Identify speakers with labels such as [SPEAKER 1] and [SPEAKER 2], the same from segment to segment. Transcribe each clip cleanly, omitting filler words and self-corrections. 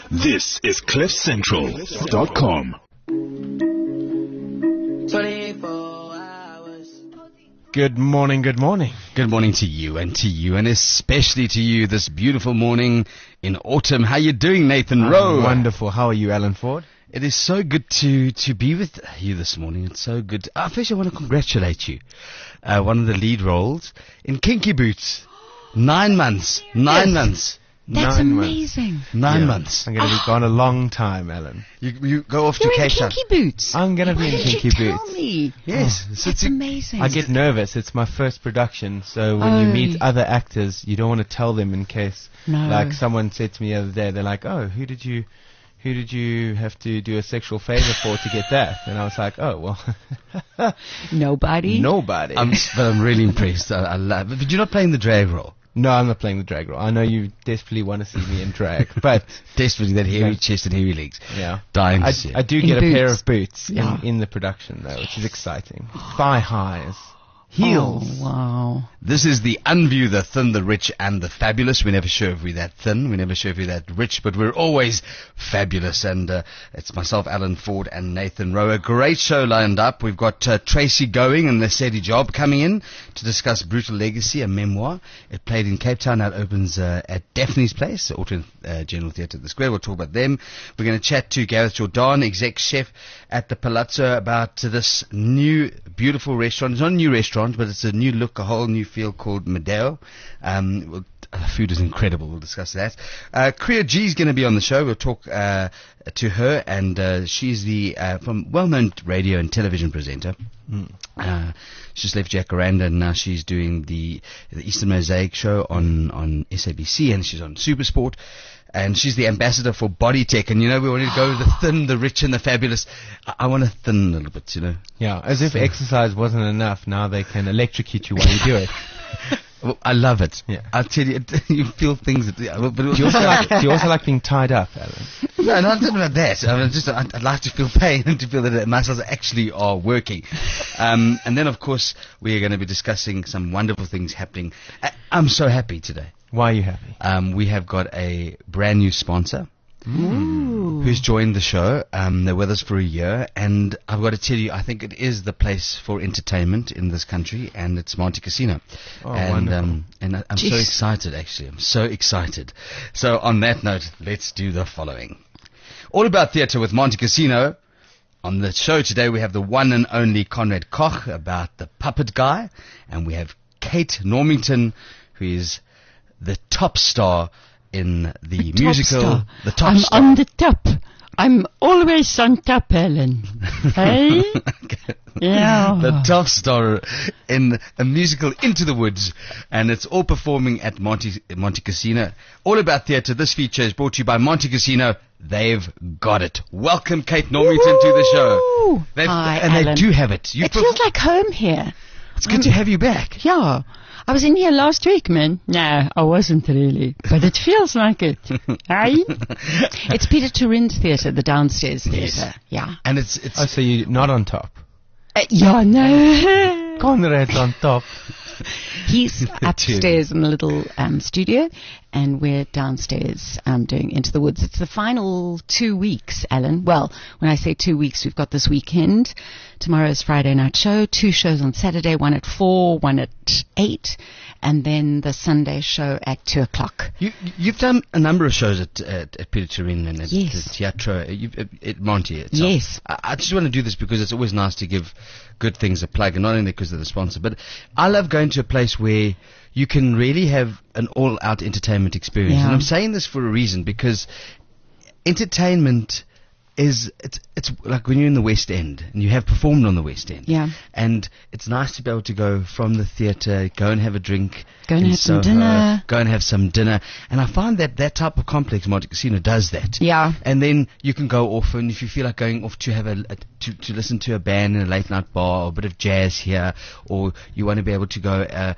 [SPEAKER 1] This is CliffCentral.com.
[SPEAKER 2] 24 hours.
[SPEAKER 3] Good morning, good morning.
[SPEAKER 4] Good morning to you, and especially to you this beautiful morning in autumn. How you doing, Nathan Rowe?
[SPEAKER 3] Wonderful. How are you, Alan Ford?
[SPEAKER 4] It is so good to be with you this morning. It's so good. First, I want to congratulate you. One of the lead roles in Kinky Boots. 9 months. 9 months.
[SPEAKER 5] That's
[SPEAKER 3] 9 months.
[SPEAKER 5] amazing.
[SPEAKER 4] 9 months.
[SPEAKER 3] I'm going to be gone a long time, Alan.
[SPEAKER 4] You go off
[SPEAKER 5] You're
[SPEAKER 4] to
[SPEAKER 5] in
[SPEAKER 4] Cape Town.
[SPEAKER 5] Kinky Boots.
[SPEAKER 3] I'm going to be
[SPEAKER 5] Why
[SPEAKER 3] in
[SPEAKER 5] didn't
[SPEAKER 3] Kinky
[SPEAKER 5] you tell
[SPEAKER 3] Boots.
[SPEAKER 5] me?
[SPEAKER 4] Yes.
[SPEAKER 5] That's amazing.
[SPEAKER 3] I get nervous. It's my first production, so when you meet other actors, you don't want to tell them in case.
[SPEAKER 5] No.
[SPEAKER 3] Like someone said to me the other day, they're like, "Oh, who did you have to do a sexual favor for to get that?" And I was like, "Oh, well,
[SPEAKER 5] Nobody.
[SPEAKER 3] nobody."
[SPEAKER 4] But I'm really impressed. I love it. But you're not playing the drag role.
[SPEAKER 3] No, I'm not playing the drag role. I know you desperately want to see me in drag, but
[SPEAKER 4] Desperately, that hairy chest and hairy legs.
[SPEAKER 3] yeah,
[SPEAKER 4] Dying to see it.
[SPEAKER 3] I do
[SPEAKER 5] In
[SPEAKER 3] get a pair
[SPEAKER 5] boots.
[SPEAKER 3] of boots
[SPEAKER 5] Yeah.
[SPEAKER 3] in the production though, which is exciting. Thigh highs, heels.
[SPEAKER 5] Oh, wow.
[SPEAKER 4] This is the Unview, the thin, the rich, and the fabulous. We're never sure if we're that thin. We're never sure if we're that rich, but we're always fabulous. And it's myself, Alan Ford, and Nathan Rowe. A great show lined up. We've got Tracy Going and Lesedi Job coming in to discuss Brutal Legacy, a memoir. It played in Cape Town. Now it opens at Daphne's Place, Auckland General Theatre at the Square. We'll talk about them. We're going to chat to Gareth Jordan, exec chef at the Palazzo, about this new, beautiful restaurant. It's not a new restaurant, but it's a new look, a whole new feel called Medeo. The food is incredible. We'll discuss that. Kriya G is going to be on the show. We'll talk to her, and she's the from well-known radio and television presenter. She's left Jacaranda, and now she's doing the Eastern Mosaic show on SABC, and she's on Supersport. And she's the ambassador for Body Tech. And, you know, we wanted to go the thin, the rich, and the fabulous. I want to thin a little bit, you know.
[SPEAKER 3] Yeah, as if exercise wasn't enough. Now they can electrocute you while you do it.
[SPEAKER 4] Well, I love it.
[SPEAKER 3] Yeah.
[SPEAKER 4] I'll tell you, you feel things that... But
[SPEAKER 3] Do you also like being tied up, Alan?
[SPEAKER 4] No, not about that. I'd like to feel pain and to feel that the muscles actually are working. And then, of course, we are going to be discussing some wonderful things happening. I'm so happy today.
[SPEAKER 3] Why are you happy?
[SPEAKER 4] We have got a brand new sponsor who's joined the show. They're with us for a year, and I've got to tell you, I think it is the place for entertainment in this country, and it's Monte Casino.
[SPEAKER 3] Oh,
[SPEAKER 4] And
[SPEAKER 3] wonderful.
[SPEAKER 4] I'm so excited, actually. I'm so excited. So on that note, let's do the following. All About Theatre with Monte Casino. On the show today, we have the one and only Conrad Koch about The Puppet Guy, and we have Kate Normington, who is the top star in the musical.
[SPEAKER 5] Top star.
[SPEAKER 4] The top
[SPEAKER 5] I'm
[SPEAKER 4] star.
[SPEAKER 5] on the top. I'm always on top, Ellen. Hey? Yeah.
[SPEAKER 4] The top star in a musical Into the Woods, and it's all performing at Monte Casino. All About Theatre. This feature is brought to you by Monte Casino. They've got it. Welcome, Kate Normington, to the show.
[SPEAKER 5] Hi,
[SPEAKER 4] and
[SPEAKER 5] Alan.
[SPEAKER 4] they do have it.
[SPEAKER 5] It feels like home here.
[SPEAKER 4] It's good to have you back.
[SPEAKER 5] Yeah. I was in here last week, man. No, I wasn't really. But it feels like it. Hey? It's Peter Turin's theatre, the downstairs theatre. Yeah.
[SPEAKER 4] And it's
[SPEAKER 3] Oh, so you're not on top.
[SPEAKER 5] Yeah, no.
[SPEAKER 3] Conrad's on top.
[SPEAKER 5] He's upstairs in the little studio, and we're downstairs doing Into the Woods. It's the final 2 weeks, Alan. Well, when I say 2 weeks, we've got this weekend. Tomorrow's Friday night show, 2 shows on Saturday, one at 4, one at 8, and then the Sunday show at 2 o'clock.
[SPEAKER 4] You've done a number of shows at Peter Turin and at
[SPEAKER 5] Yes.
[SPEAKER 4] the Teatro, at Monte itself.
[SPEAKER 5] Yes.
[SPEAKER 4] I just want to do this because it's always nice to give good things a plug, and not only because of the sponsor, but I love going to a place where you can really have an all-out entertainment experience.
[SPEAKER 5] Yeah.
[SPEAKER 4] And I'm saying this for a reason, because entertainment is, it's like when you're in the West End and you have performed on the West End.
[SPEAKER 5] Yeah.
[SPEAKER 4] And it's nice to be able to go from the theatre, go and have a drink.
[SPEAKER 5] Go and
[SPEAKER 4] in
[SPEAKER 5] have some
[SPEAKER 4] Soho,
[SPEAKER 5] dinner.
[SPEAKER 4] Go and have some dinner. And I find that type of complex, Monte Casino, does that.
[SPEAKER 5] Yeah.
[SPEAKER 4] And then you can go off, and if you feel like going off to have to listen to a band in a late night bar, or a bit of jazz here, or you want to be able to go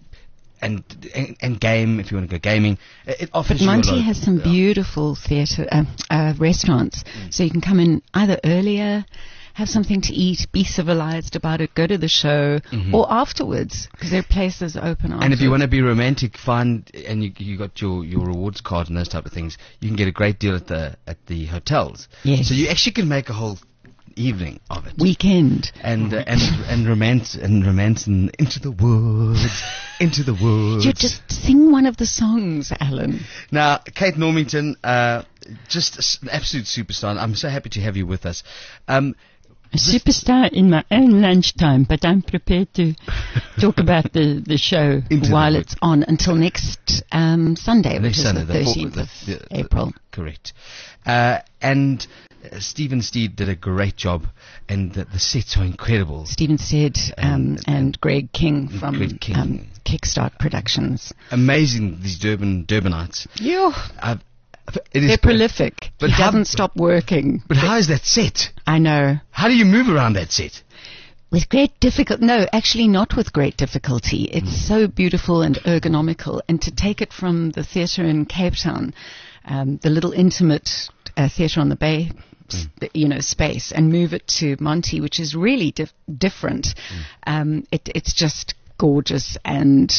[SPEAKER 4] and game if you want to go gaming. It offers
[SPEAKER 5] But
[SPEAKER 4] you a
[SPEAKER 5] Monty
[SPEAKER 4] lot.
[SPEAKER 5] has some beautiful theatre restaurants, so you can come in either earlier, have something to eat, be civilized about it, go to the show, or afterwards, because there are places open afterwards.
[SPEAKER 4] And if you want to be romantic, and you got your rewards card and those type of things, you can get a great deal at the hotels.
[SPEAKER 5] Yes.
[SPEAKER 4] So you actually can make a whole evening of it.
[SPEAKER 5] Weekend.
[SPEAKER 4] And romance and into the woods, into the woods.
[SPEAKER 5] You just sing one of the songs, Alan.
[SPEAKER 4] Now, Kate Normington, just an absolute superstar. I'm so happy to have you with us.
[SPEAKER 6] A superstar in my own lunchtime, but I'm prepared to talk about the show
[SPEAKER 5] while it's on until next Sunday, which is the 13th of April.
[SPEAKER 4] Correct. And Stephen Steed did a great job, and the sets are incredible.
[SPEAKER 5] Stephen Steed and Greg King from Kickstart Productions.
[SPEAKER 4] Amazing, these Durbanites.
[SPEAKER 5] Yeah. They're prolific. But he doesn't stop working.
[SPEAKER 4] But how is that set?
[SPEAKER 5] I know.
[SPEAKER 4] How do you move around that set?
[SPEAKER 5] With great difficulty. No, actually not with great difficulty. It's so beautiful and ergonomical. And to take it from the theatre in Cape Town, the little intimate theatre on the bay, space, and move it to Monty, which is really different. It's just gorgeous. And,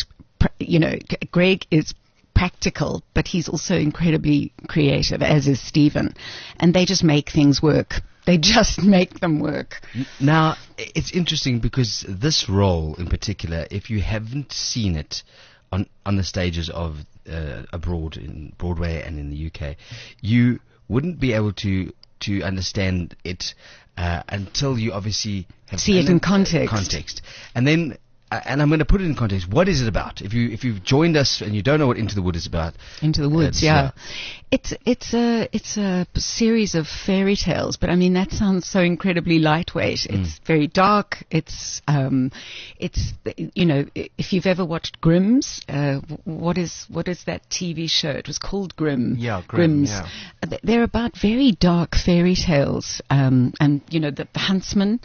[SPEAKER 5] Greg is practical, but he's also incredibly creative, as is Stephen. And they just make things work. They just make them work.
[SPEAKER 4] Now, it's interesting because this role in particular, if you haven't seen it on the stages of abroad, in Broadway and in the UK, you wouldn't be able to understand it until you obviously have
[SPEAKER 5] see it in context.
[SPEAKER 4] And then and I'm going to put it in context. What is it about? If you've joined us and you don't know what Into the Wood is about,
[SPEAKER 5] Into the Woods, it's a series of fairy tales. But I mean, that sounds so incredibly lightweight. It's very dark. It's if you've ever watched Grimm's, what is that TV show? It was called Grimm.
[SPEAKER 3] Yeah,
[SPEAKER 5] Grimm's.
[SPEAKER 3] Yeah.
[SPEAKER 5] They're about very dark fairy tales, and the Huntsman.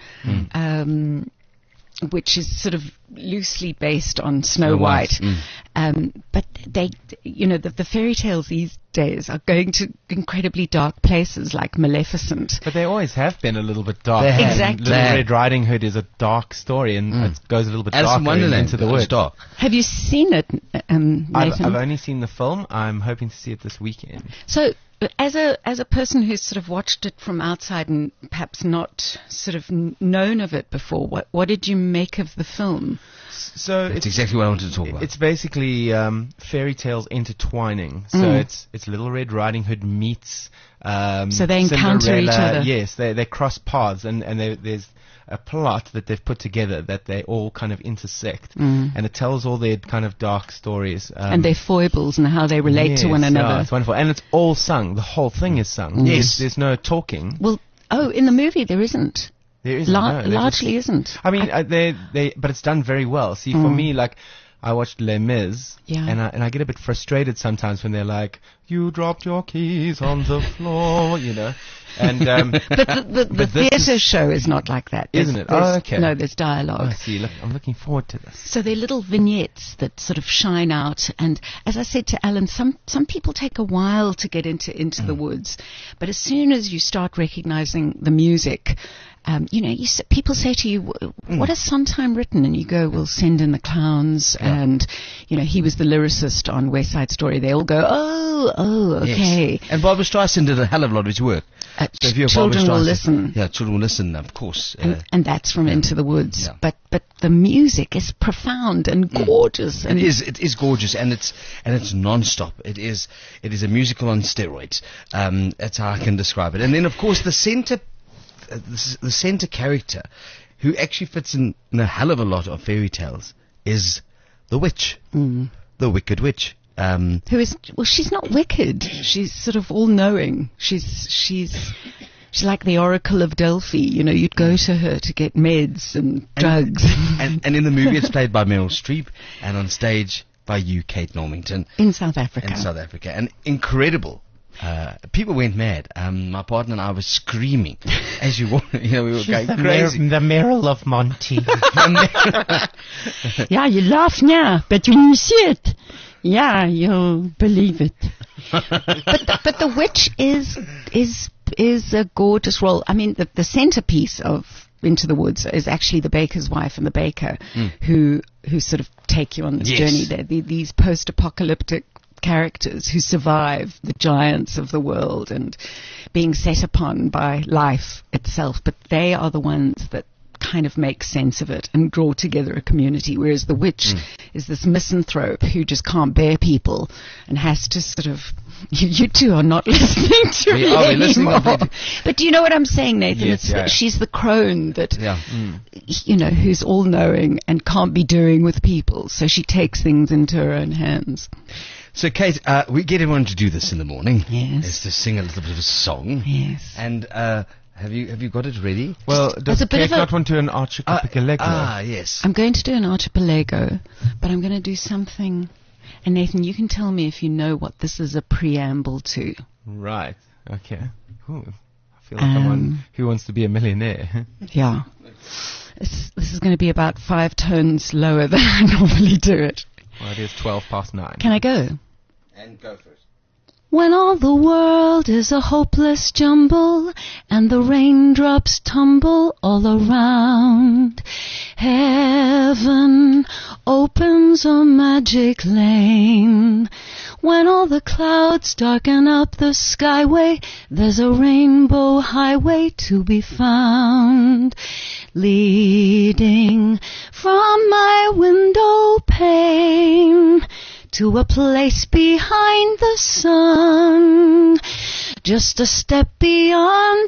[SPEAKER 5] Which is sort of loosely based on Snow White. But they, the fairy tales these days are going to incredibly dark places like Maleficent.
[SPEAKER 3] But they always have been a little bit dark.
[SPEAKER 5] Exactly.
[SPEAKER 3] Little Red Riding Hood is a dark story, and it goes a little bit darker into the Woods.
[SPEAKER 4] Dark.
[SPEAKER 5] Have you seen it, Nathan?
[SPEAKER 3] I've only seen the film. I'm hoping to see it this weekend.
[SPEAKER 5] So, as a person who's sort of watched it from outside and perhaps not sort of known of it before, what did you make of the film?
[SPEAKER 3] So
[SPEAKER 4] it's exactly what I wanted to talk about.
[SPEAKER 3] It's basically fairy tales intertwining. So it's Little Red Riding Hood meets
[SPEAKER 5] so they encounter each other.
[SPEAKER 3] Yes, they cross paths, and there's a plot that they've put together that they all kind of intersect, and it tells all their kind of dark stories
[SPEAKER 5] and their foibles and how they relate to one another.
[SPEAKER 3] It's wonderful, and it's all sung. The whole thing is sung.
[SPEAKER 4] Yes,
[SPEAKER 3] there's no talking.
[SPEAKER 5] Well, in the movie there isn't.
[SPEAKER 3] There isn't.
[SPEAKER 5] Largely isn't.
[SPEAKER 3] I mean, but it's done very well. See, for me, like, I watched Les Mis, and I get a bit frustrated sometimes when they're like, "You dropped your keys on the floor," And
[SPEAKER 5] but the theatre show is not like that,
[SPEAKER 3] isn't it? Oh, okay.
[SPEAKER 5] No, there's dialogue.
[SPEAKER 3] I see. Look, I'm looking forward to this.
[SPEAKER 5] So they're little vignettes that sort of shine out. And as I said to Alan, some people take a while to get into the Woods, but as soon as you start recognizing the music. People say to you, "What has Sondheim written?" And you go, "Well, Send in the Clowns," and he was the lyricist on West Side Story. They all go, "Oh, okay."
[SPEAKER 4] Yes. And Barbra Streisand did a hell of a lot of his work.
[SPEAKER 5] So children will listen.
[SPEAKER 4] Yeah, children will listen, of course.
[SPEAKER 5] And that's from Into the Woods. Yeah. But the music is profound and gorgeous. And
[SPEAKER 4] it is gorgeous, and it's non-stop. It is a musical on steroids. That's how I can describe it. And then, of course, the center character, who actually fits in a hell of a lot of fairy tales, is the witch, the Wicked Witch.
[SPEAKER 5] Who is, well, she's not wicked. She's sort of all-knowing. She's like the Oracle of Delphi. You'd go to her to get meds and drugs.
[SPEAKER 4] And in the movie, it's played by Meryl Streep, and on stage by Kate Normington.
[SPEAKER 5] In South Africa.
[SPEAKER 4] And incredible. People went mad. My partner and I were screaming as we were going crazy.
[SPEAKER 3] The Meryl of Monty.
[SPEAKER 6] Yeah, you laugh now, but when you see it, you'll believe it.
[SPEAKER 5] But the witch is is a gorgeous role. I mean, the centerpiece of Into the Woods is actually the baker's wife and the baker who sort of take you on this journey. They're these post-apocalyptic characters who survive the giants of the world and being set upon by life itself, but they are the ones that kind of make sense of it and draw together a community, whereas the witch is this misanthrope who just can't bear people and has to sort of... You two are not listening to me anymore. But do you know what I'm saying, Nathan?
[SPEAKER 3] Yes,
[SPEAKER 5] she's the crone that, you know, who's all-knowing and can't be doing with people, so she takes things into her own hands.
[SPEAKER 4] So, Kate, we get everyone to do this in the morning.
[SPEAKER 5] Yes.
[SPEAKER 4] Is to sing a little bit of a song.
[SPEAKER 5] Yes.
[SPEAKER 4] And have you got it ready?
[SPEAKER 3] Well, does Kate not want to do an archipelago?
[SPEAKER 4] Yes.
[SPEAKER 5] I'm going to do an archipelago, but I'm going to do something... And Nathan, you can tell me if you know what this is a preamble to.
[SPEAKER 3] Right. Okay. Ooh, I feel like I'm on Who Wants to Be a Millionaire?
[SPEAKER 5] Yeah. This is going to be about 5 tones lower than I normally do it.
[SPEAKER 3] Well, it is 9:12.
[SPEAKER 5] Can I go?
[SPEAKER 4] And go first.
[SPEAKER 5] When all the world is a hopeless jumble and the raindrops tumble all around, heaven opens a magic lane. When all the clouds darken up the skyway, there's a rainbow highway to be found, leading from my window pane to a place behind the sun, just a step beyond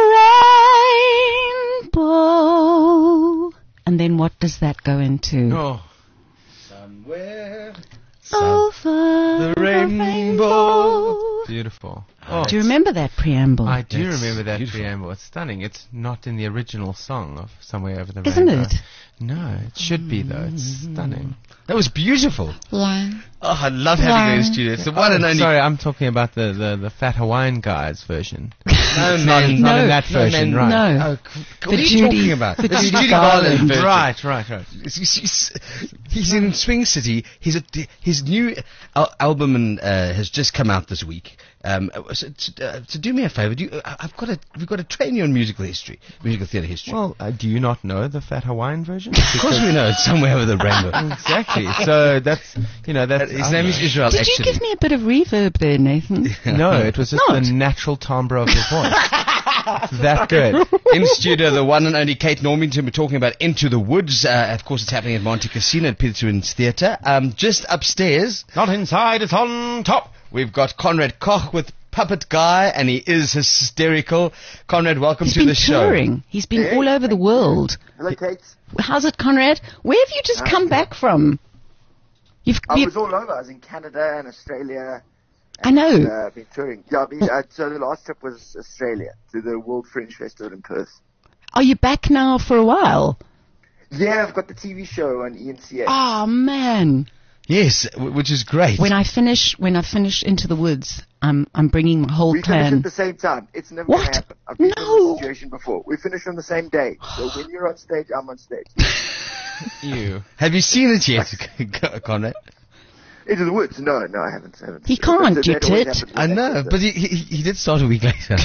[SPEAKER 5] the rainbow. And then what does that go into?
[SPEAKER 3] Oh.
[SPEAKER 4] Somewhere
[SPEAKER 5] over
[SPEAKER 3] the rainbow. Beautiful. Oh.
[SPEAKER 5] Do you remember that preamble?
[SPEAKER 3] I do remember that preamble. It's stunning. It's not in the original song of Somewhere Over the
[SPEAKER 5] Isn't
[SPEAKER 3] Rainbow.
[SPEAKER 5] it?
[SPEAKER 3] No, it should be though. It's stunning.
[SPEAKER 4] That was beautiful.
[SPEAKER 5] Yeah.
[SPEAKER 4] Oh, I love having you in the studio. It's the one and only.
[SPEAKER 3] Sorry, I'm talking about the Fat Hawaiian Guys version.
[SPEAKER 4] No,
[SPEAKER 3] not in that version,
[SPEAKER 5] no,
[SPEAKER 3] right?
[SPEAKER 5] No.
[SPEAKER 4] What are you talking about?
[SPEAKER 5] The
[SPEAKER 4] This is
[SPEAKER 5] Judy
[SPEAKER 4] Judy Garland version.
[SPEAKER 3] Right.
[SPEAKER 4] He's in Swing City. His new album has just come out this week. So do me a favor. We've got to train you on musical theatre history.
[SPEAKER 3] Well, do you not know the Fat Hawaiian version?
[SPEAKER 4] Of course we know. It's Somewhere Over the Rainbow.
[SPEAKER 3] Exactly. So that's
[SPEAKER 4] his name is Israel.
[SPEAKER 5] Did
[SPEAKER 4] actually.
[SPEAKER 5] you give me a bit of reverb there, Nathan?
[SPEAKER 3] No, it was just the natural timbre of your voice. That good.
[SPEAKER 4] In studio, the one and only Kate Normington. We're talking about Into the Woods. Of course, it's happening at Monte Casino at Peter Twins Theatre. Just upstairs,
[SPEAKER 3] Not inside, it's on top.
[SPEAKER 4] we've got Conrad Koch with Puppet Guy, and he is hysterical. Conrad, welcome
[SPEAKER 5] He's
[SPEAKER 4] to
[SPEAKER 5] been
[SPEAKER 4] the show.
[SPEAKER 5] touring. He's been all over the world.
[SPEAKER 7] Hello, Kate.
[SPEAKER 5] How's it, Conrad? Where have you just come back from?
[SPEAKER 7] I was all over. I was in Canada and Australia.
[SPEAKER 5] I know.
[SPEAKER 7] Been touring. Yeah, so the last trip was Australia to the World Fringe Festival in Perth.
[SPEAKER 5] Are you back now for a while?
[SPEAKER 7] Yeah, I've got the TV show on ENCA.
[SPEAKER 5] Oh, man.
[SPEAKER 4] Yes, which is great.
[SPEAKER 5] When I finish Into the Woods, I'm bringing my whole
[SPEAKER 7] We finished
[SPEAKER 5] clan.
[SPEAKER 7] at the same time. It's never
[SPEAKER 5] What?
[SPEAKER 7] going to happen. I've been in
[SPEAKER 5] No.
[SPEAKER 7] this situation before. We finished on the same day. So when you're on stage, I'm on stage.
[SPEAKER 3] You.
[SPEAKER 4] Have you seen it yet, Conrad?
[SPEAKER 7] Into the Woods? No, I haven't.
[SPEAKER 5] He can't, you
[SPEAKER 7] That always
[SPEAKER 5] tit.
[SPEAKER 7] happens with
[SPEAKER 4] I know,
[SPEAKER 7] actors,
[SPEAKER 4] but he did start a week later.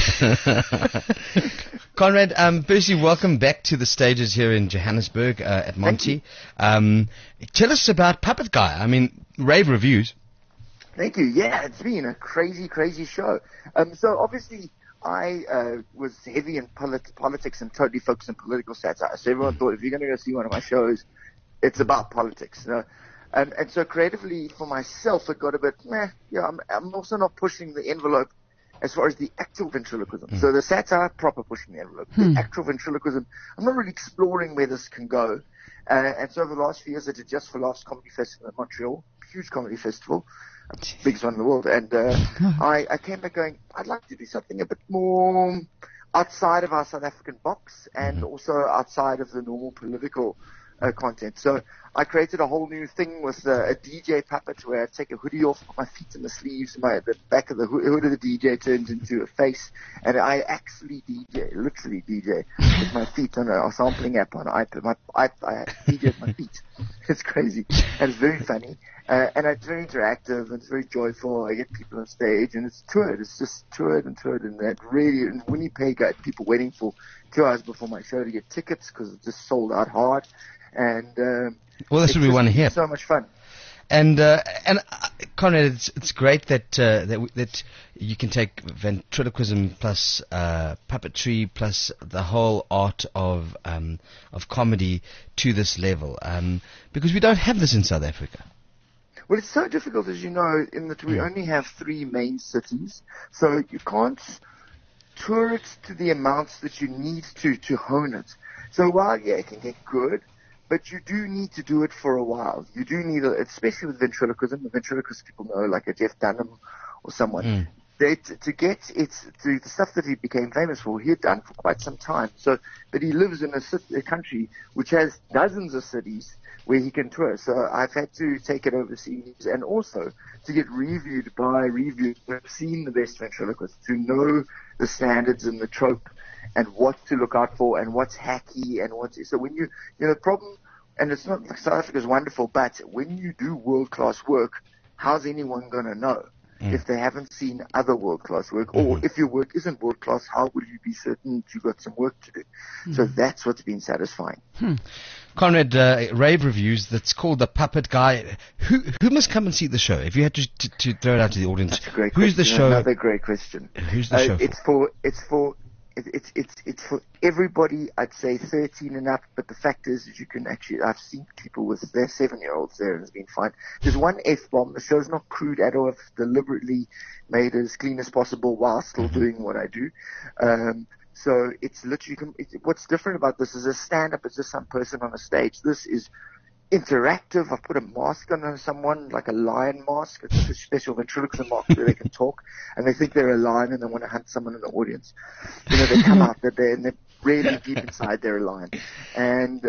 [SPEAKER 4] Conrad, firstly, welcome back to the stages here in Johannesburg at Monty. Tell us about Puppet Guy. I mean, rave reviews.
[SPEAKER 7] Thank you. Yeah, it's been a crazy, crazy show. So obviously, I was heavy in politics and totally focused on political satire. So everyone thought, if you're going to go see one of my shows, it's about politics. You know? And so creatively, for myself, it got a bit, I'm also not pushing the envelope as far as the actual ventriloquism. So the satire, proper pushing the envelope. The actual ventriloquism, I'm not really exploring where this can go. And so over the last few years, I did Just for Laughs Comedy Festival in Montreal, huge comedy festival, biggest one in the world. And I came back going, I'd like to do something a bit more outside of our South African box and also outside of the normal political content. So I created a whole new thing with a DJ puppet where I take a hoodie off, put my feet in the sleeves, the back of the hood of the DJ turns into a face, and I actually literally DJ with my feet on a sampling app on iPad. I DJ with my feet. It's crazy, and it's very funny, and it's very interactive, and it's very joyful. I get people on stage, and it's toured. It's just toured, and that really. In Winnipeg, I had people waiting for 2 hours before my show to get tickets because it just sold out hard, and
[SPEAKER 4] well, that's what we want to hear.
[SPEAKER 7] So much fun.
[SPEAKER 4] And Conrad, it's great that you can take ventriloquism plus puppetry plus the whole art of comedy to this level, because we don't have this in South Africa.
[SPEAKER 7] Well, it's so difficult, as you know, in that we only have 3 main cities, so you can't tour it to the amounts that you need to hone it. So while it can get good, but you do need to do it for a while. You do need, especially with ventriloquism, the ventriloquist people know, like a Jeff Dunham or someone, to get it to the stuff that he became famous for, he had done for quite some time. So, but he lives in a country which has dozens of cities where he can tour. So I've had to take it overseas, and also to get reviewed by reviewers who have seen the best ventriloquists, who know the standards and the trope, and what to look out for, and what's hacky, and so when the problem, and it's not, South Africa is wonderful, but when you do world-class work, how's anyone going to know if they haven't seen other world-class work, or if your work isn't world-class, how will you be certain that you've got some work to do? So that's what's been satisfying.
[SPEAKER 4] Conrad, rave reviews that's called The Puppet Guy. Who must come and see the show? If you had to throw it out to the audience,
[SPEAKER 7] that's a great
[SPEAKER 4] who's
[SPEAKER 7] question.
[SPEAKER 4] the show?
[SPEAKER 7] Another great question.
[SPEAKER 4] Who's the show for?
[SPEAKER 7] It's for everybody, I'd say 13 and up, but the fact is you can actually, I've seen people with their 7-year-olds there and it's been fine. There's one F-bomb. The show's not crude at all. I've deliberately made it as clean as possible while still doing what I do. So it's literally, what's different about this is a stand-up is just some person on a stage. This is interactive. I've put a mask on someone, like a lion mask. It's a special ventriloquism mask where they can talk, and they think they're a lion and they want to hunt someone in the audience. They come out and they're really deep inside they're a lion. And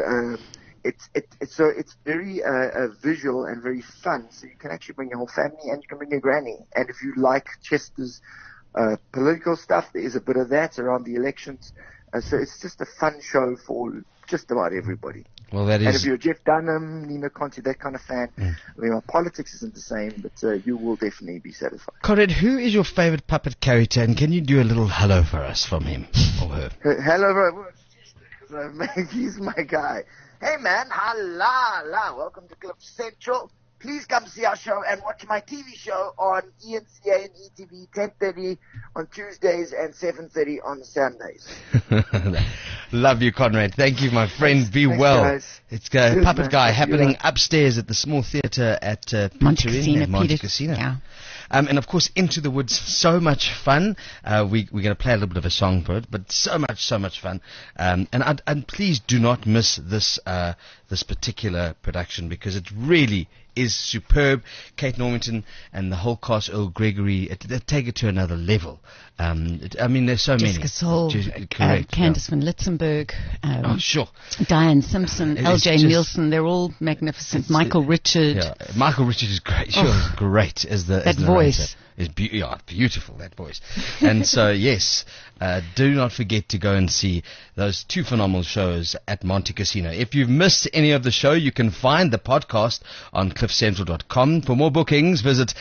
[SPEAKER 7] it's very visual and very fun. So you can actually bring your whole family, and you can bring your granny. And if you like Chester's political stuff, there is a bit of that around the elections. So it's just a fun show for just about everybody.
[SPEAKER 4] Well, that is.
[SPEAKER 7] And if you're a Jeff Dunham, Nino Conti, that kind of fan, I mean, politics isn't the same, but you will definitely be satisfied.
[SPEAKER 4] Conrad, who is your favorite puppet character, and can you do a little hello for us from him or her?
[SPEAKER 7] Hello, because he's my guy. Hey, man, hola, welcome to Cliff Central. Please come see our show and watch my TV show on ENCA and ETV, 10:30 on Tuesdays and 7:30 on Sundays.
[SPEAKER 4] Love you, Conrad. Thank you, my friend. Thanks, well. Guys. It's Puppet Guy happening upstairs at the small theatre at Monte Casino.
[SPEAKER 5] Yeah.
[SPEAKER 4] And of course, Into the Woods, so much fun. We're going to play a little bit of a song for it, but so much fun. And please do not miss this particular production, because it really is superb. Kate Normington and the whole cast, Earl Gregory, they take it to another level. I mean, there's so
[SPEAKER 5] Jessica
[SPEAKER 4] many.
[SPEAKER 5] Soul,
[SPEAKER 4] Correct,
[SPEAKER 5] Candice Van Litzenberg,
[SPEAKER 4] sure.
[SPEAKER 5] Diane Simpson, L.J. Nielsen, they're all magnificent. Michael Richard.
[SPEAKER 4] Yeah, Michael Richard is great. Sure, is great as the
[SPEAKER 5] that voice.
[SPEAKER 4] Is beautiful, that voice. And so, yes, do not forget to go and see those 2 phenomenal shows at Monte Casino. If you've missed any of the show, you can find the podcast on cliffcentral.com. For more bookings, visit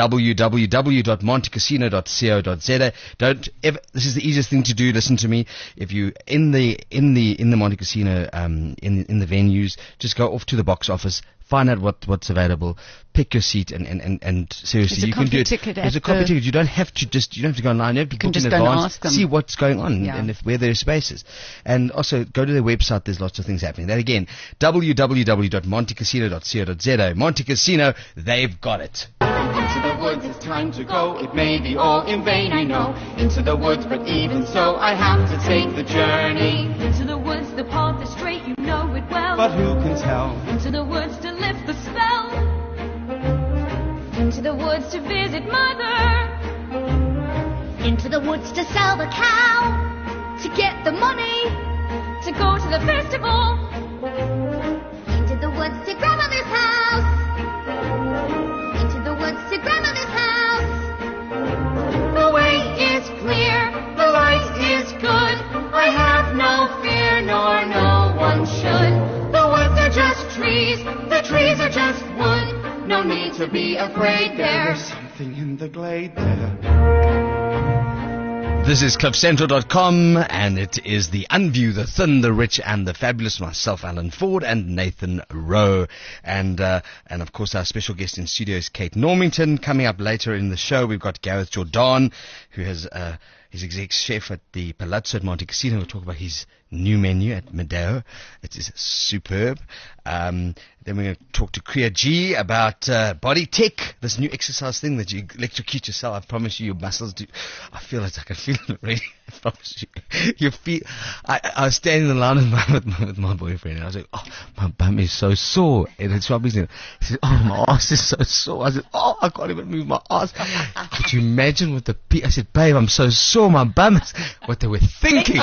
[SPEAKER 4] www.montecasino.co.za. This is the easiest thing to do. Listen to me. If you in the Monte Casino, in the venues, just go off to the box office, find out what's available, pick your seat, and seriously, you can do it. There's a copy ticket. You don't have to go online. You have to book in advance, see what's going on, and where there are spaces. And also go to their website. There's lots of things happening. That again, www.montecasino.co.za. Monte Casino, they've got it.
[SPEAKER 2] Into the woods, it's time to go. It may be all in vain, I know. Into the woods, but even so, I have to take the journey. Into the woods, the path is straight, you know it well.
[SPEAKER 8] But who can tell?
[SPEAKER 2] Into the woods to lift the spell. Into the woods to visit mother. Into the woods to sell the cow. To get the money. To go to the festival. Into the woods woods to grandmother's house. Into the woods to grandmother's house. The way is clear, the light is good. I have no fear, nor no one should. The woods are just trees, the trees are just wood. No need to be afraid, there's
[SPEAKER 8] something in the glade there.
[SPEAKER 4] This is CliffCentral.com, and it is the Unview, the Thin, the Rich, and the Fabulous. Myself, Alan Ford, and Nathan Rowe, and of course our special guest in studio is Kate Normington. Coming up later in the show, we've got Gareth Jordan, who has he's exec chef at the Palazzo at Monte Cassino. We'll talk about his new menu at Medeo. It is superb. Then we're going to talk to Kriya G about body tech, this new exercise thing that you electrocute yourself. I promise you, your muscles do. I feel it. I can feel it already. I promise you. Your feet. I was standing in the line with my boyfriend, and I was like, oh, my bum is so sore. And it's what he said, oh, my ass is so sore. I said, oh, I can't even move my ass. Could you imagine what the I said, babe, I'm so sore. My bum is what they were thinking.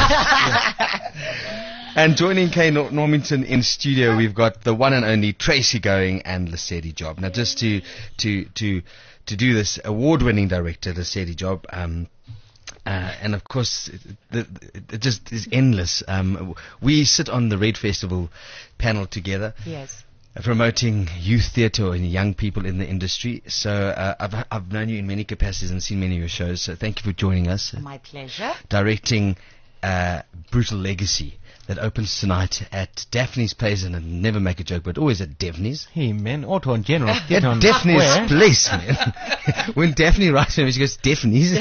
[SPEAKER 4] And joining Kay Normington in studio, we've got the one and only Tracy Going and Lesedi Job. Now, just to do this, award-winning director Lesedi Job, and of course, it just is endless. We sit on the Red Festival panel together.
[SPEAKER 9] Yes.
[SPEAKER 4] Promoting youth theatre and young people in the industry. So I've known you in many capacities and seen many of your shows. So thank you for joining us.
[SPEAKER 9] My pleasure.
[SPEAKER 4] Directing Brutal Legacy, that opens tonight at Daphne's Place, and I never make a joke, but always at Daphne's.
[SPEAKER 3] Hey, man, Auto and General.
[SPEAKER 4] At Daphne's Place, man. When Daphne writes to me, she goes, Daphne's.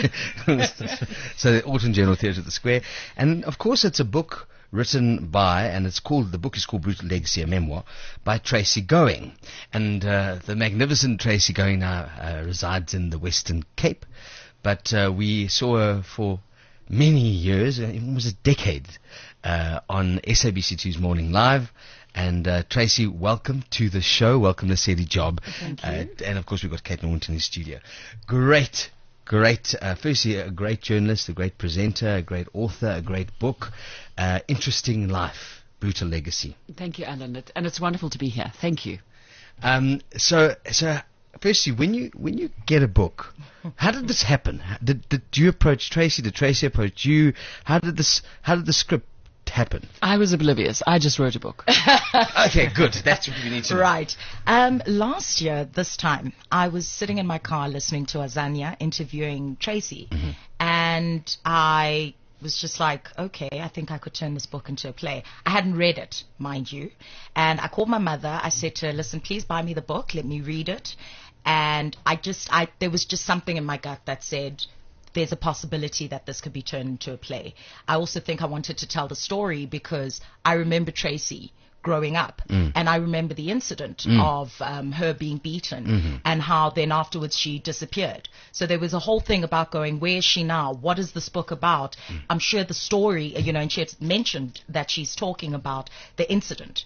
[SPEAKER 4] So the Auto and General Theatre at the Square. And, of course, it's a book written by, and the book is called Brutal Legacy, a memoir, by Tracy Going. And the magnificent Tracy Going now resides in the Western Cape. But we saw her for many years, almost a decade, on SABC2's Morning Live. And Tracy, welcome to the show. Welcome to Lesedi Job.
[SPEAKER 9] Thank you.
[SPEAKER 4] And of course, we've got Kate Normington in the studio. Great. Firstly, a great journalist, a great presenter, a great author, a great book. Interesting life, Brutal Legacy.
[SPEAKER 6] Thank you, Alan. And it's wonderful to be here. Thank you.
[SPEAKER 4] So firstly, when you get a book, how did this happen? Did you approach Tracy? Did Tracy approach you? How did the script happen?
[SPEAKER 6] I was oblivious. I just wrote a book.
[SPEAKER 4] Okay, good. That's what we need to know.
[SPEAKER 9] Right. Last year, this time, I was sitting in my car listening to Azania interviewing Tracy, and I was just like, okay, I think I could turn this book into a play. I hadn't read it, mind you, and I called my mother. I said to her, listen, please buy me the book, let me read it. And there was just something in my gut that said, there's a possibility that this could be turned into a play. I also think I wanted to tell the story because I remember Tracy growing up, and I remember the incident of her being beaten and how then afterwards she disappeared. So there was a whole thing about going, where is she now? What is this book about? I'm sure the story, and she had mentioned that she's talking about the incident,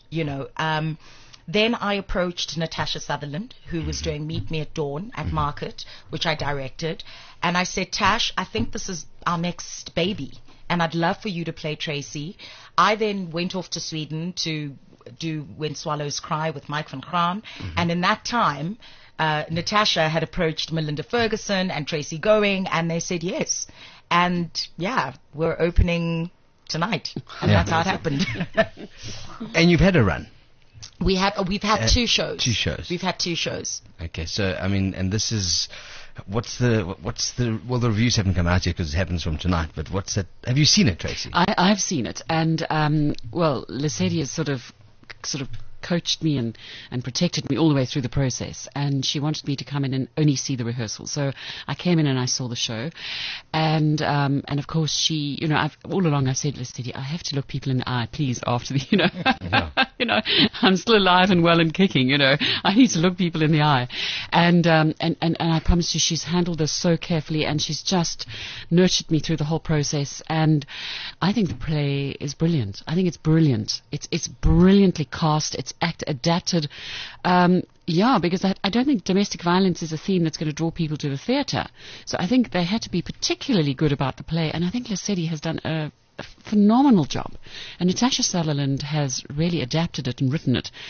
[SPEAKER 9] Then I approached Natasha Sutherland, who was doing Meet Me at Dawn at Market, which I directed. And I said, Tash, I think this is our next baby, and I'd love for you to play Tracy. I then went off to Sweden to do When Swallows Cry with Mike van Kraan. And in that time, Natasha had approached Melinda Ferguson and Tracy Going, and they said yes. And, yeah, we're opening tonight. And that's how it happened.
[SPEAKER 4] And you've had a run.
[SPEAKER 9] We've had 2 shows.
[SPEAKER 4] 2 shows.
[SPEAKER 9] We've had 2 shows.
[SPEAKER 4] Okay, so I mean, and this is the reviews haven't come out yet because it happens from tonight. But what's that? Have you seen it, Tracy?
[SPEAKER 6] I've seen it, and Lesedi has sort of coached me and protected me all the way through the process, and she wanted me to come in and only see the rehearsal. So I came in and I saw the show, and of course she, all along I said, Lesedi, I have to look people in the eye, please, after the, I'm still alive and well and kicking, I need to look people in the eye, and I promise you, she's handled this so carefully, and she's just nurtured me through the whole process, and I think the play is brilliant. I think it's brilliant. It's brilliantly cast. It's adapted. Because I don't think domestic violence is a theme that's going to draw people to the theatre. So I think they had to be particularly good about the play, and I think Lesedi has done a phenomenal job. And Natasha Sutherland has really adapted it and written it.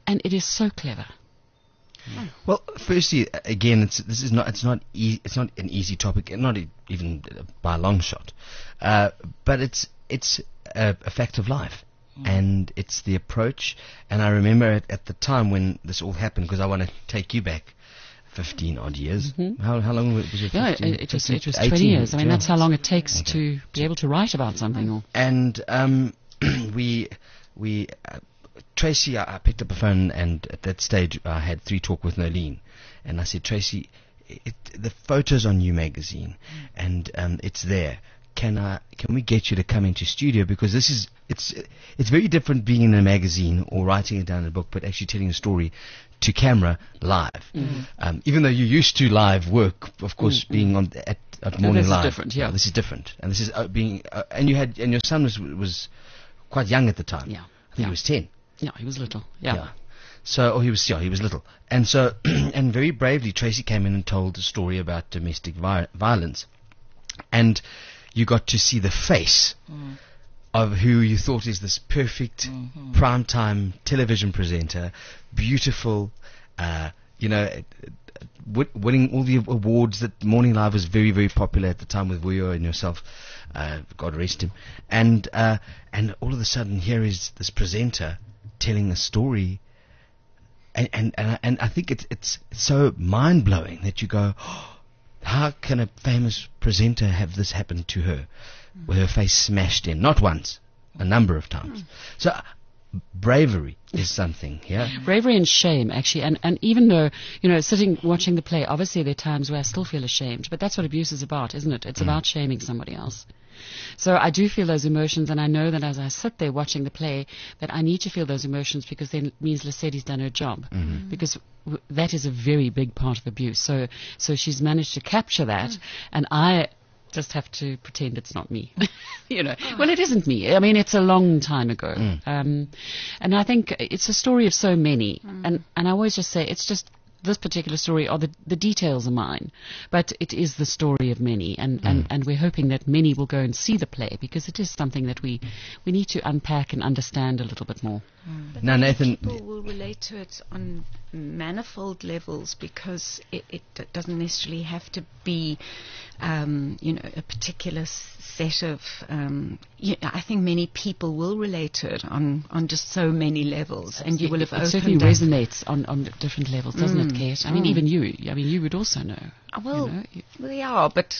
[SPEAKER 6] and it is so clever.
[SPEAKER 4] Well, firstly, again, it's not an easy topic, not even by a long shot, but it's a fact of life, and it's the approach. And I remember at the time when this all happened, because I want to take you back 15 odd years. How long was it? 15,
[SPEAKER 6] it was 20
[SPEAKER 4] 18,
[SPEAKER 6] years. I mean, that's how long it takes to be able to write about something.
[SPEAKER 4] And we Tracy, I picked up a phone, and at that stage I had 3 Talk with Nolene, and I said, Tracy, the photos on You magazine, and it's there. Can we get you to come into studio, because it's very different being in a magazine or writing it down in a book, but actually telling a story to camera live. Even though you're used to live work, of course, being at Morning
[SPEAKER 6] this
[SPEAKER 4] Live.
[SPEAKER 6] Is different, yeah.
[SPEAKER 4] This is different, and this is being and your son was quite young at the time.
[SPEAKER 6] Yeah,
[SPEAKER 4] I think he was 10.
[SPEAKER 6] Yeah, he was little. Yeah.
[SPEAKER 4] So, he was little, and so, and very bravely, Tracy came in and told a story about domestic violence, and you got to see the face of who you thought is this perfect primetime television presenter, beautiful, winning all the awards. That Morning Live was very, very popular at the time with Vuyo and yourself. God rest him. And all of a sudden, here is this presenter telling a story, and I think it's so mind blowing that you go, oh, how can a famous presenter have this happen to her, with her face smashed in, not once, a number of times. So bravery is something, yeah?
[SPEAKER 6] Bravery and shame, actually. And even though, sitting watching the play, obviously there are times where I still feel ashamed, but that's what abuse is about, isn't it? It's about shaming somebody else. So I do feel those emotions, and I know that as I sit there watching the play, that I need to feel those emotions, because then it means Lesedi's done her job. Because that is a very big part of abuse. So she's managed to capture that, and I just have to pretend it's not me. Well, it isn't me. I mean, it's a long time ago. And I think it's a story of so many. And I always just say, it's just this particular story, or the details are mine, but it is the story of many, and we're hoping that many will go and see the play, because it is something that we need to unpack and understand a little bit more.
[SPEAKER 5] But
[SPEAKER 4] now, Nathan,
[SPEAKER 5] people will relate to it on manifold levels, because it doesn't necessarily have to be a particular set of I think many people will relate to it on just so many levels. Absolutely. And you will have
[SPEAKER 6] it certainly resonates on different levels, doesn't it, Kate? I mean, even you. I mean, you would also know.
[SPEAKER 5] Well, but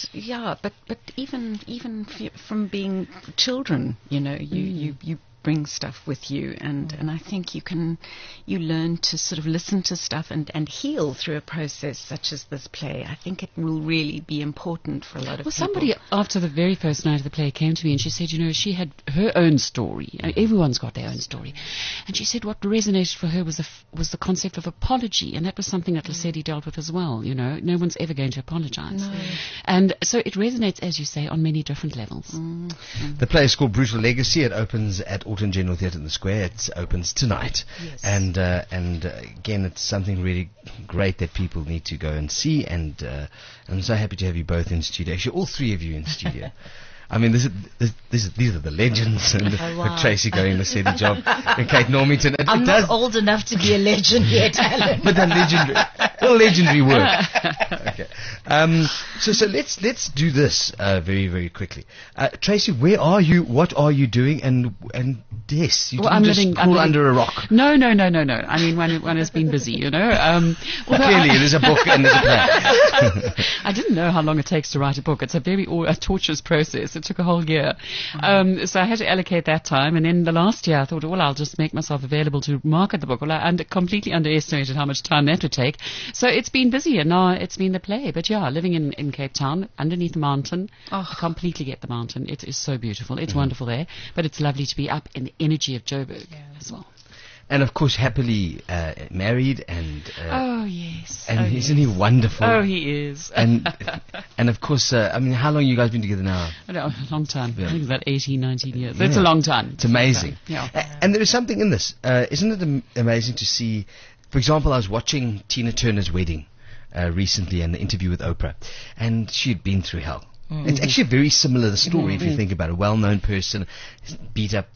[SPEAKER 5] even from being children, you bring stuff with you, and I think you learn to sort of listen to stuff and heal through a process such as this play. I think it will really be important for a lot of people.
[SPEAKER 6] Somebody after the very first night of the play came to me and she said, she had her own story. Everyone's got their own story, and she said what resonated for her was the concept of apology, and that was something that Lesedi dealt with as well. No one's ever going to apologize, and so it resonates, as you say, on many different levels.
[SPEAKER 4] The play is called Brutal Legacy. It opens at Alton General Theatre in the Square. It opens tonight.
[SPEAKER 5] Yes.
[SPEAKER 4] And again, it's something really great that people need to go and see, and I'm so happy to have you both in studio. Actually, all 3 of you in studio. I mean, these are the legends, and with Tracy going the steady job, and Kate Normington.
[SPEAKER 9] I'm not old enough to be a legend yet, Alan.
[SPEAKER 4] But then legendary work. Okay. So let's do this very, very quickly. Tracy, where are you? What are you doing? And yes, you didn't just crawl under a rock.
[SPEAKER 6] No. I mean, one has been busy, Clearly,
[SPEAKER 4] there's a book and there's a plan.
[SPEAKER 6] I didn't know how long it takes to write a book. It's a very torturous process. It took a whole year. So I had to allocate that time. And then the last year I thought, well, I'll just make myself available to market the book. Well, I completely underestimated how much time that would take. So it's been busy, and now it's been the play. But yeah, living in Cape Town, underneath the mountain. I completely get the mountain. It is so beautiful. It's wonderful there. But it's lovely to be up in the energy of Joburg as well.
[SPEAKER 4] And of course, happily married, and
[SPEAKER 6] oh yes,
[SPEAKER 4] and isn't he wonderful?
[SPEAKER 6] Oh, he is.
[SPEAKER 4] and of course, I mean, how long have you guys been together now?
[SPEAKER 6] A long time. Yeah. I think it's about 18, 19 years. Yeah. It's a long time.
[SPEAKER 4] It's amazing.
[SPEAKER 6] Yeah.
[SPEAKER 4] And there is something in this. Isn't it amazing to see? For example, I was watching Tina Turner's wedding recently, and the interview with Oprah, and she had been through hell. It's actually very similar, the story, if you think about it. A well-known person, beat up,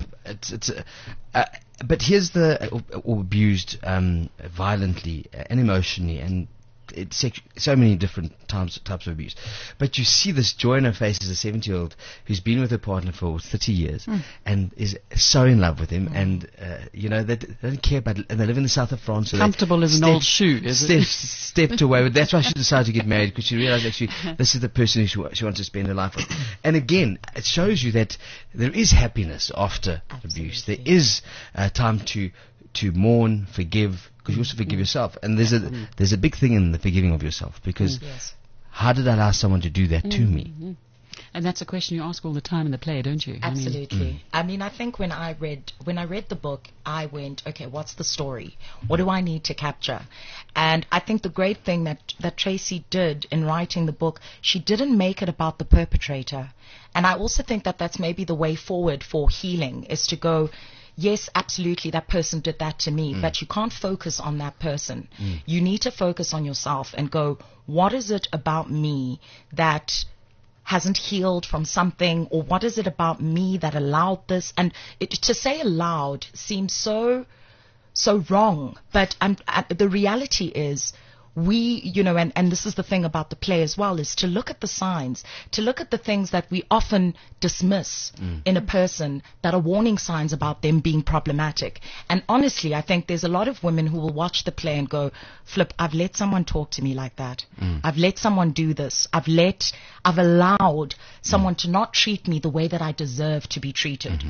[SPEAKER 4] but here's or abused violently and emotionally, and it's so many different types of abuse. But you see this joy in her face as a 70-year-old who's been with her partner for 30 years and is so in love with him, and they don't care about it, and they live in the south of France. So
[SPEAKER 6] comfortable as an old shoe,
[SPEAKER 4] stepped away. But that's why she decided to get married, because she realized actually this is the person who she wants to spend her life with. And again, it shows you that there is happiness after abuse. There is time to mourn, forgive, because you also forgive yourself. And there's a big thing in the forgiving of yourself, because how did I allow someone to do that to me?
[SPEAKER 6] And that's a question you ask all the time in the play, don't you?
[SPEAKER 9] Absolutely. I mean, I think when I read the book, I went, okay, what's the story? What do I need to capture? And I think the great thing that Tracy did in writing the book, she didn't make it about the perpetrator. And I also think that that's maybe the way forward for healing, is to go, yes, absolutely, that person did that to me, but you can't focus on that person. You need to focus on yourself and go, what is it about me that hasn't healed from something, or what is it about me that allowed this? And to say allowed seems so wrong, but the reality is, we, and this is the thing about the play as well, is to look at the signs, to look at the things that we often dismiss in a person that are warning signs about them being problematic. And honestly, I think there's a lot of women who will watch the play and go, flip, I've let someone talk to me like that. I've let someone do this. I've allowed someone to not treat me the way that I deserve to be treated.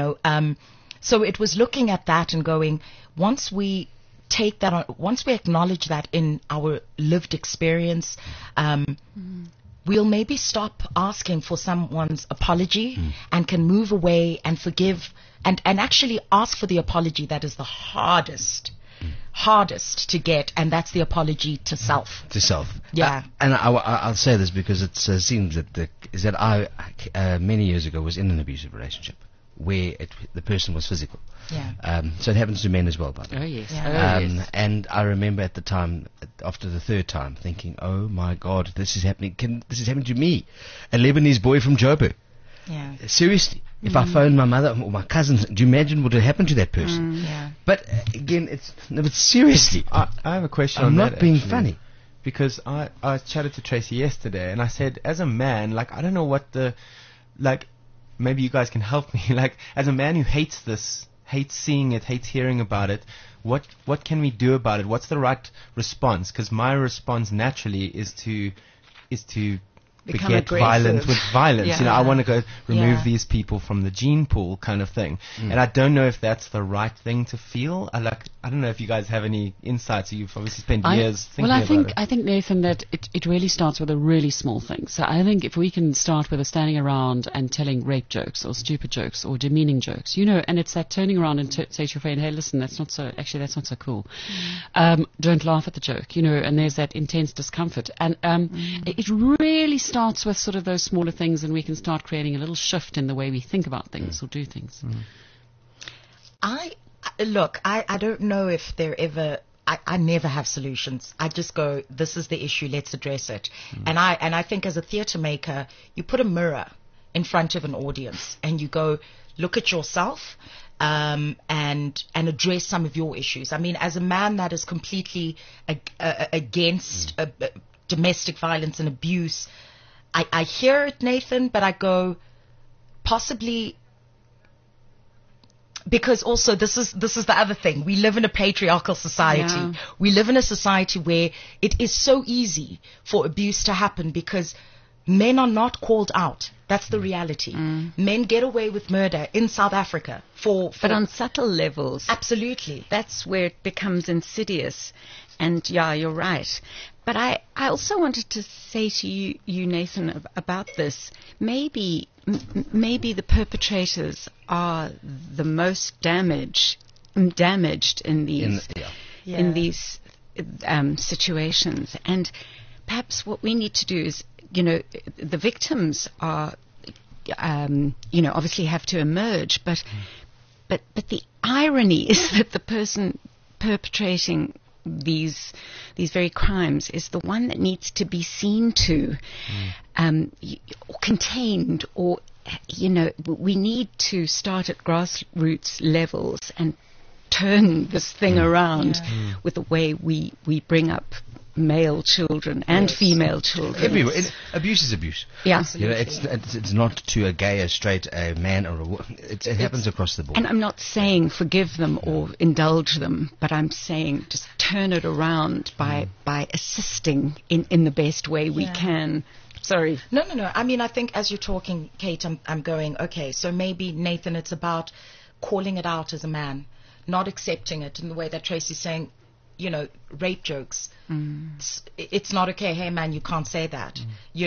[SPEAKER 9] So it was looking at that and going, once we take that on, once we acknowledge that in our lived experience, we'll maybe stop asking for someone's apology and can move away and forgive and actually ask for the apology that is the hardest to get, and that's the apology to self.
[SPEAKER 4] To self.
[SPEAKER 9] Yeah.
[SPEAKER 4] And I'll say this because it seems that I many years ago was in an abusive relationship where the person was physical.
[SPEAKER 9] Yeah.
[SPEAKER 4] So it happens to men as well, by the way.
[SPEAKER 6] Oh, yes.
[SPEAKER 9] Yeah.
[SPEAKER 6] Yes.
[SPEAKER 4] And I remember at the time, after the third time, thinking, oh my God, this is happening. This is happening to me, a Lebanese boy from Joburg.
[SPEAKER 9] Yeah.
[SPEAKER 4] Seriously. If I phoned my mother or my cousins, do you imagine what would happen to that person?
[SPEAKER 9] Yeah.
[SPEAKER 4] But again, but seriously.
[SPEAKER 3] I have a question
[SPEAKER 4] I'm
[SPEAKER 3] on
[SPEAKER 4] not
[SPEAKER 3] that,
[SPEAKER 4] being
[SPEAKER 3] actually.
[SPEAKER 4] funny.
[SPEAKER 3] Because I chatted to Tracy yesterday, and I said, as a man, I don't know what maybe you guys can help me. As a man who hates this, hates seeing it, hates hearing about it, what can we do about it? What's the right response? Because my response naturally is to
[SPEAKER 9] Become
[SPEAKER 3] beget
[SPEAKER 9] aggressive.
[SPEAKER 3] violence with violence.
[SPEAKER 9] Yeah.
[SPEAKER 3] I want to go remove
[SPEAKER 9] Yeah.
[SPEAKER 3] these people from the gene pool, kind of thing. And I don't know if that's the right thing to feel. I don't know if you guys have any insights. You've obviously spent years thinking about it.
[SPEAKER 6] I think, Nathan, that it really starts with a really small thing. So I think if we can start with standing around and telling rape jokes or stupid jokes or demeaning jokes, and it's that turning around and say to your friend, hey, listen, that's not so cool. Don't laugh at the joke, and there's that intense discomfort. And it really starts with sort of those smaller things, and we can start creating a little shift in the way we think about things or do things.
[SPEAKER 9] I don't know if I never have solutions. I just go, this is the issue, let's address it. And I think as a theatre maker, you put a mirror in front of an audience and you go, look at yourself and address some of your issues. I mean, as a man that is completely against domestic violence and abuse, I hear it, Nathan, but I go, possibly, because also this is the other thing. We live in a patriarchal society.
[SPEAKER 5] Yeah.
[SPEAKER 9] We live in a society where it is so easy for abuse to happen because men are not called out. That's the reality. Men get away with murder in South Africa
[SPEAKER 5] but on subtle levels.
[SPEAKER 9] Absolutely.
[SPEAKER 5] That's where it becomes insidious. And yeah, you're right. But I also wanted to say to you, Nathan, about this. Maybe the perpetrators are the most damaged in these situations. And perhaps what we need to do is, the victims are, obviously have to emerge, but the irony is that the person perpetrating these very crimes is the one that needs to be seen to. or contained, or we need to start at grassroots levels and turn this thing around with the way we bring up male children and female children.
[SPEAKER 4] Everywhere. Abuse is abuse.
[SPEAKER 5] Yeah.
[SPEAKER 4] It's not to a gay, a straight, a man, or a woman. It happens across the board.
[SPEAKER 5] And I'm not saying forgive them or indulge them, but I'm saying just turn it around by assisting in the best way we can. Sorry.
[SPEAKER 9] No. I mean, I think as you're talking, Kate, I'm going, okay, so maybe, Nathan, it's about calling it out as a man, not accepting it in the way that Tracy's saying, rape jokes. It's not okay. Hey, man, you can't say that.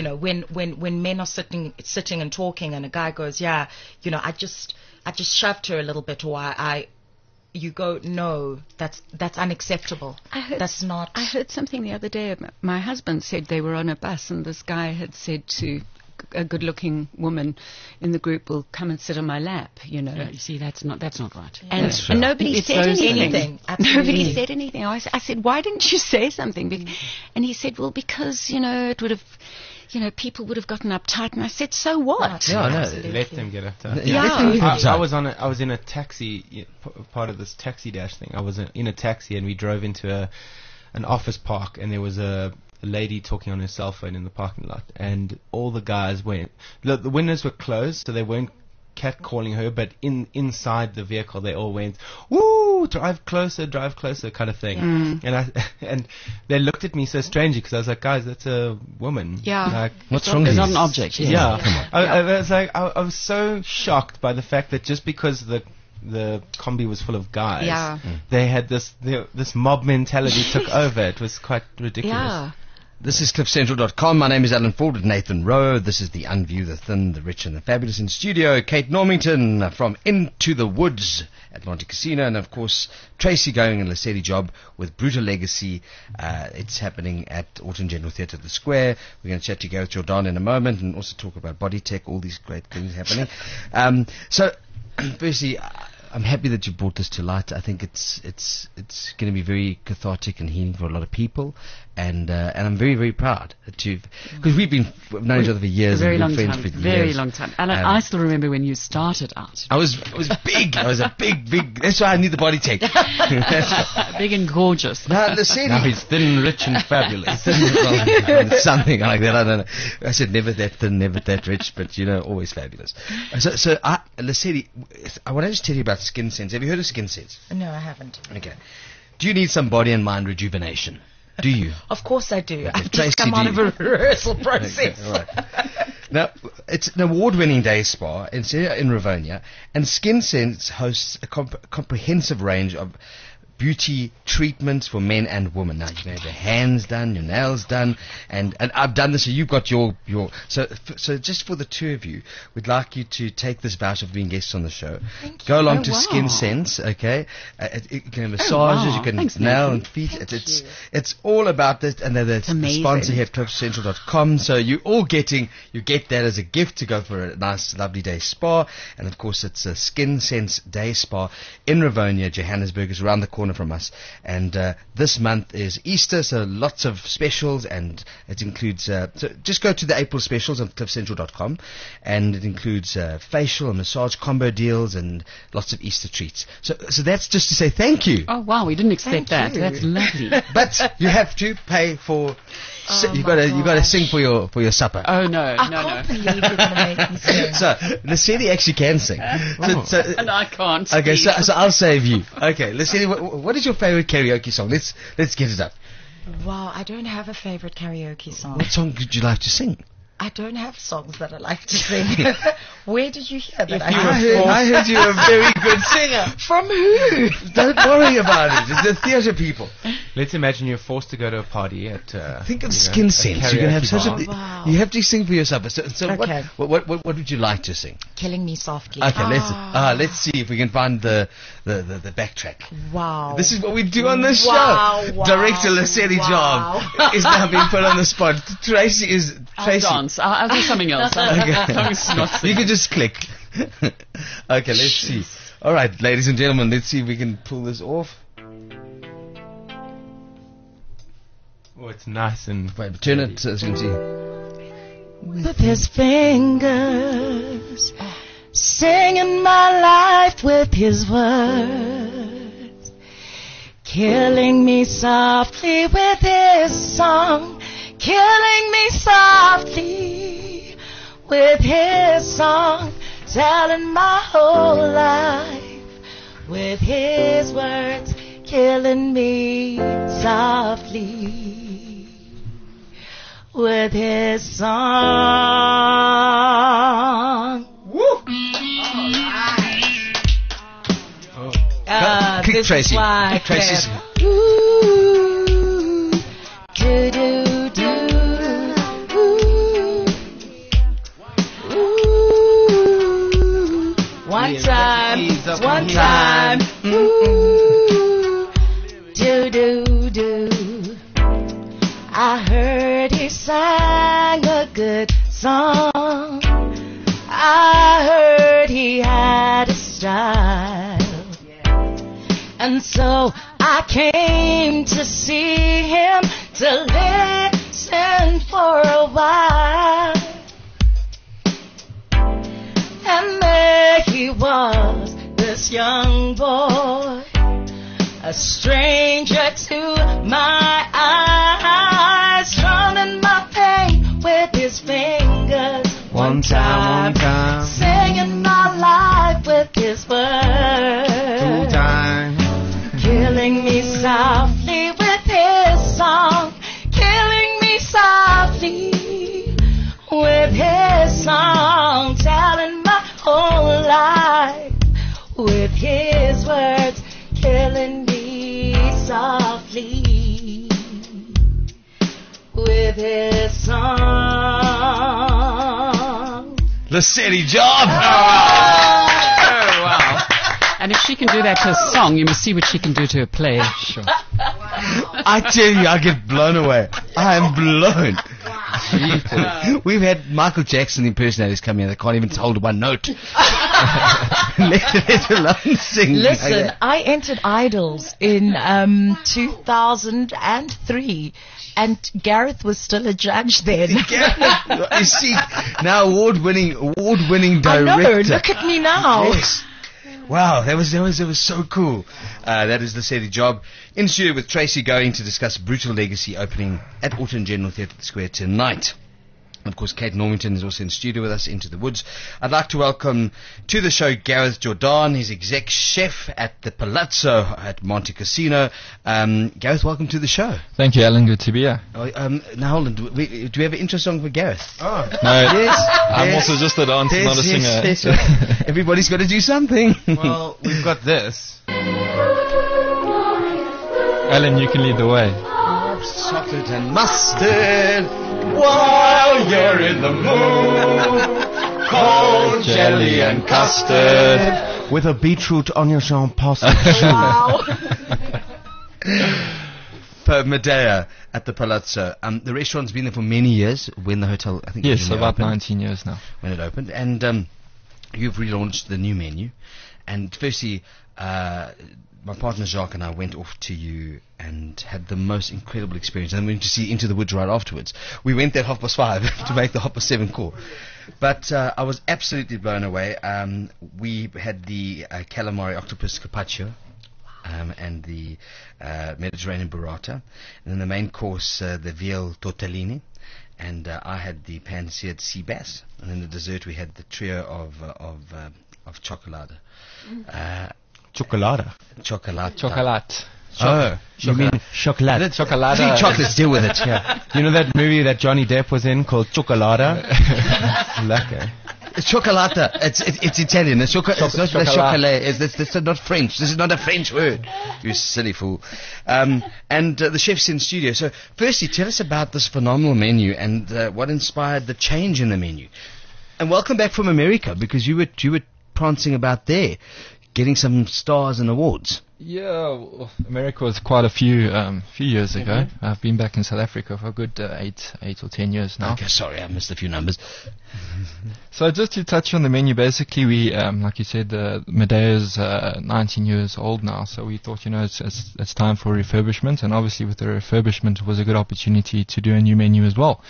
[SPEAKER 9] When men are sitting and talking, and a guy goes, I just shoved her a little bit, or you go, no, that's unacceptable. That's not.
[SPEAKER 5] I heard something the other day. My husband said they were on a bus, and this guy had said to a good-looking woman in the group, will come and sit on my lap,
[SPEAKER 6] Yeah, you see, that's not right.
[SPEAKER 5] And nobody said anything. Nobody
[SPEAKER 9] Absolutely.
[SPEAKER 5] said anything. I said, why didn't you say something? And he said, well, because, it would have, people would have gotten uptight. And I said, so what?
[SPEAKER 4] Yeah, no.
[SPEAKER 3] Let them get uptight.
[SPEAKER 5] Yeah.
[SPEAKER 3] I was in a taxi, part of this taxi dash thing. I was in a taxi, and we drove into an office park, and there was a lady talking on her cell phone in the parking lot, and all the guys went. The windows were closed, so they weren't catcalling her, but inside the vehicle they all went, "Woo! Drive closer," kind of thing. And they looked at me so strangely, because I was like, "Guys, that's a woman."
[SPEAKER 5] Yeah.
[SPEAKER 3] Like,
[SPEAKER 4] What's wrong with
[SPEAKER 6] It's
[SPEAKER 4] you?
[SPEAKER 6] not an object.
[SPEAKER 3] yeah.
[SPEAKER 4] Come on.
[SPEAKER 3] I was like, I was so shocked by the fact that just because the combi was full of guys, they had this mob mentality took over. It was quite ridiculous.
[SPEAKER 5] Yeah.
[SPEAKER 4] This is CliffCentral.com. My name is Alan Ford with Nathan Rowe. This is the Unview, the Thin, the Rich and the Fabulous in studio. Kate Normington from Into the Woods at Monte Casino. And, of course, Tracy going in Lesedi Job with Brutal Legacy. It's happening at Autumn General Theatre at the Square. We're going to chat to Gareth Jordan in a moment and also talk about body tech, all these great things happening. So, firstly, I'm happy that you brought this to light. I think it's going to be very cathartic and healing for a lot of people, and I'm very, very proud that because we've known each other for years,
[SPEAKER 6] Very
[SPEAKER 4] and
[SPEAKER 6] long
[SPEAKER 4] been friends
[SPEAKER 6] time.
[SPEAKER 4] for years.
[SPEAKER 6] Very long time. And I still remember when you started out.
[SPEAKER 4] I was big. I was a big. That's why I need the body tech.
[SPEAKER 6] Big and gorgeous.
[SPEAKER 4] Now
[SPEAKER 3] he's thin, rich, and fabulous.
[SPEAKER 4] Something like that. I don't know. I said never that thin, never that rich, but always fabulous. So Lesedi, I want to just tell you about Skin Sense. Have you heard of Skin Sense?
[SPEAKER 9] No, I haven't.
[SPEAKER 4] Okay. Do you need some body and mind rejuvenation? Do you?
[SPEAKER 9] Of course I do. I've
[SPEAKER 4] Tracy,
[SPEAKER 9] just come out of a rehearsal process.
[SPEAKER 4] Okay, all right. Now, it's an award-winning day spa in Rivonia, and Skin Sense hosts a comprehensive range of beauty treatments for men and women. Now, you can have your hands done, your nails done, and I've done this, so you've got your so just for the two of you, we'd like you to take this voucher for being guests on the show.
[SPEAKER 9] Thank
[SPEAKER 4] Go
[SPEAKER 9] you.
[SPEAKER 4] along
[SPEAKER 6] Oh,
[SPEAKER 4] to
[SPEAKER 6] wow.
[SPEAKER 4] Skin Sense, okay? You can have massages,
[SPEAKER 6] wow.
[SPEAKER 4] you can
[SPEAKER 6] Thanks,
[SPEAKER 4] nail
[SPEAKER 6] Nathan.
[SPEAKER 4] and feet. It's all about this, and they're the
[SPEAKER 5] amazing.
[SPEAKER 4] sponsor here at CliffCentral.com, so you get that as a gift to go for a nice, lovely day spa, and of course it's a Skin Sense day spa in Rivonia, Johannesburg. Is around the corner from us, and this month is Easter, so lots of specials, and it includes so just go to the April specials on CliffCentral.com, and it includes facial and massage combo deals and lots of Easter treats. So that's just to say thank you.
[SPEAKER 6] Oh, wow. We didn't expect
[SPEAKER 9] Thank
[SPEAKER 6] that.
[SPEAKER 9] you.
[SPEAKER 6] That's lovely.
[SPEAKER 4] But you have to pay for. You got to sing for your supper.
[SPEAKER 6] Oh, no.
[SPEAKER 9] I can't believe you're going to make me sing.
[SPEAKER 4] So Lesedi actually can sing. So,
[SPEAKER 6] And I can't.
[SPEAKER 4] okay,
[SPEAKER 6] speak.
[SPEAKER 4] so I'll save you. Okay, Lesedi, what is your favorite karaoke song? Let's get it up.
[SPEAKER 9] Wow, I don't have a favorite karaoke song.
[SPEAKER 4] What song would you like to sing?
[SPEAKER 9] I don't have songs that I like to sing. Where did you hear that?
[SPEAKER 4] I heard you're a very good singer.
[SPEAKER 9] From who?
[SPEAKER 4] Don't worry about it. It's the theatre people.
[SPEAKER 3] Let's imagine you're forced to go to a party at.
[SPEAKER 4] Think of Skin Sense. You're gonna have such
[SPEAKER 3] karaoke
[SPEAKER 4] a.
[SPEAKER 3] bar.
[SPEAKER 9] Wow.
[SPEAKER 4] You have to sing for yourself. So
[SPEAKER 9] Okay.
[SPEAKER 4] what would you like to sing?
[SPEAKER 9] Killing Me Softly.
[SPEAKER 4] Okay, let's see if we can find the backtrack.
[SPEAKER 9] Wow.
[SPEAKER 4] This is what we do on this
[SPEAKER 9] Wow,
[SPEAKER 4] show.
[SPEAKER 9] wow,
[SPEAKER 4] Director Lesedi
[SPEAKER 9] wow.
[SPEAKER 4] Job is now being put on the spot. Tracy.
[SPEAKER 6] I'll dance. I'll do something else.
[SPEAKER 4] You can just click. Okay, let's see. All right, ladies and gentlemen, let's see if we can pull this off.
[SPEAKER 3] Oh, it's nice and.
[SPEAKER 4] Wait, turn it so you can see.
[SPEAKER 9] with his fingers, singing my life with his words, killing me softly with his song, killing me softly with his song, telling my whole life with his words, killing me softly with his song.
[SPEAKER 4] Woo! Kick Tracy. Kick Tracy's.
[SPEAKER 9] Ooh, do do do. Ooh, one time, one time. Ooh, do do do. I heard he sang a good song. I heard he had a style. And so I came to see him, to listen for a while. And there he was, this young boy, a stranger to my eyes, drumming my pain with his fingers.
[SPEAKER 3] One time,
[SPEAKER 9] singing my life with his words.
[SPEAKER 3] 2 times.
[SPEAKER 9] Killing me softly with his song, killing me softly with his song, telling my whole life with his words, killing me softly with his song.
[SPEAKER 4] Lesedi Job!
[SPEAKER 6] Oh, wow. And if she can do that to a song, you must see what she can do to a play.
[SPEAKER 4] Sure. I tell you, I get blown away. I am blown. We've had Michael Jackson impersonators come here that can't even hold one note. let alone sing.
[SPEAKER 9] Listen,
[SPEAKER 4] Like
[SPEAKER 9] I entered Idols in 2003, and Gareth was still a judge then.
[SPEAKER 4] you see, now award-winning director.
[SPEAKER 9] I know, look at me now.
[SPEAKER 4] Yes. Wow, that was so cool. That is Lesedi Job in studio with Tracy going to discuss Brutal Legacy opening at Autumn General Theatre Square tonight. Of course, Kate Normington is also in studio with us, Into the Woods. I'd like to welcome to the show Gareth Jordan. He's exec chef at the Palazzo at Monte Casino. Gareth, welcome to the show.
[SPEAKER 10] Thank you, Alan. Good to be here.
[SPEAKER 4] Now, hold on. Do we have an intro song for Gareth?
[SPEAKER 10] Oh.
[SPEAKER 4] No. Yes.
[SPEAKER 10] I'm also just a dancer, not a singer.
[SPEAKER 4] Yes. Everybody's got to do something.
[SPEAKER 3] Well, we've got this.
[SPEAKER 10] Alan, you can lead the way.
[SPEAKER 4] Chocolate and mustard while you're in the mood. Cold jelly and custard
[SPEAKER 3] with a beetroot onion pasta.
[SPEAKER 4] Per Medea at the Palazzo. The restaurant's been there for many years. When the hotel, I think,
[SPEAKER 10] yes, about
[SPEAKER 4] opened,
[SPEAKER 10] 19 years now.
[SPEAKER 4] When it opened, and you've relaunched the new menu. And firstly, my partner Jacques and I went off to you and had the most incredible experience. And we went to see Into the Woods right afterwards. We went there at 5:30 to make the 7:30 call. But I was absolutely blown away. We had the calamari octopus carpaccio and the Mediterranean burrata. And then the main course, the veal tortellini. And I had the pan-seared sea bass. And then the dessert, we had the trio of chocolate.
[SPEAKER 3] Chocolata.
[SPEAKER 10] Chocolate.
[SPEAKER 3] You mean chocolate?
[SPEAKER 10] Chocolate.
[SPEAKER 4] 3 chocolates, deal with it.
[SPEAKER 3] Yeah. You know that movie that Johnny Depp was in called Chocolata? Lekker.
[SPEAKER 4] Chocolata. It's Italian. It's not chocolate. It's not French. This is not a French word. You silly fool. And the chef's in studio. So, firstly, tell us about this phenomenal menu and what inspired the change in the menu. And welcome back from America, because you were prancing about there, getting some stars and awards.
[SPEAKER 10] Yeah, well, America was quite a few years ago. I've been back in South Africa for a good 8 or 10 years now.
[SPEAKER 4] Okay, sorry, I missed a few numbers.
[SPEAKER 10] So just to touch on the menu, basically we, like you said, Medea's 19 years old now, so we thought, it's time for refurbishment, and obviously with the refurbishment it was a good opportunity to do a new menu as well.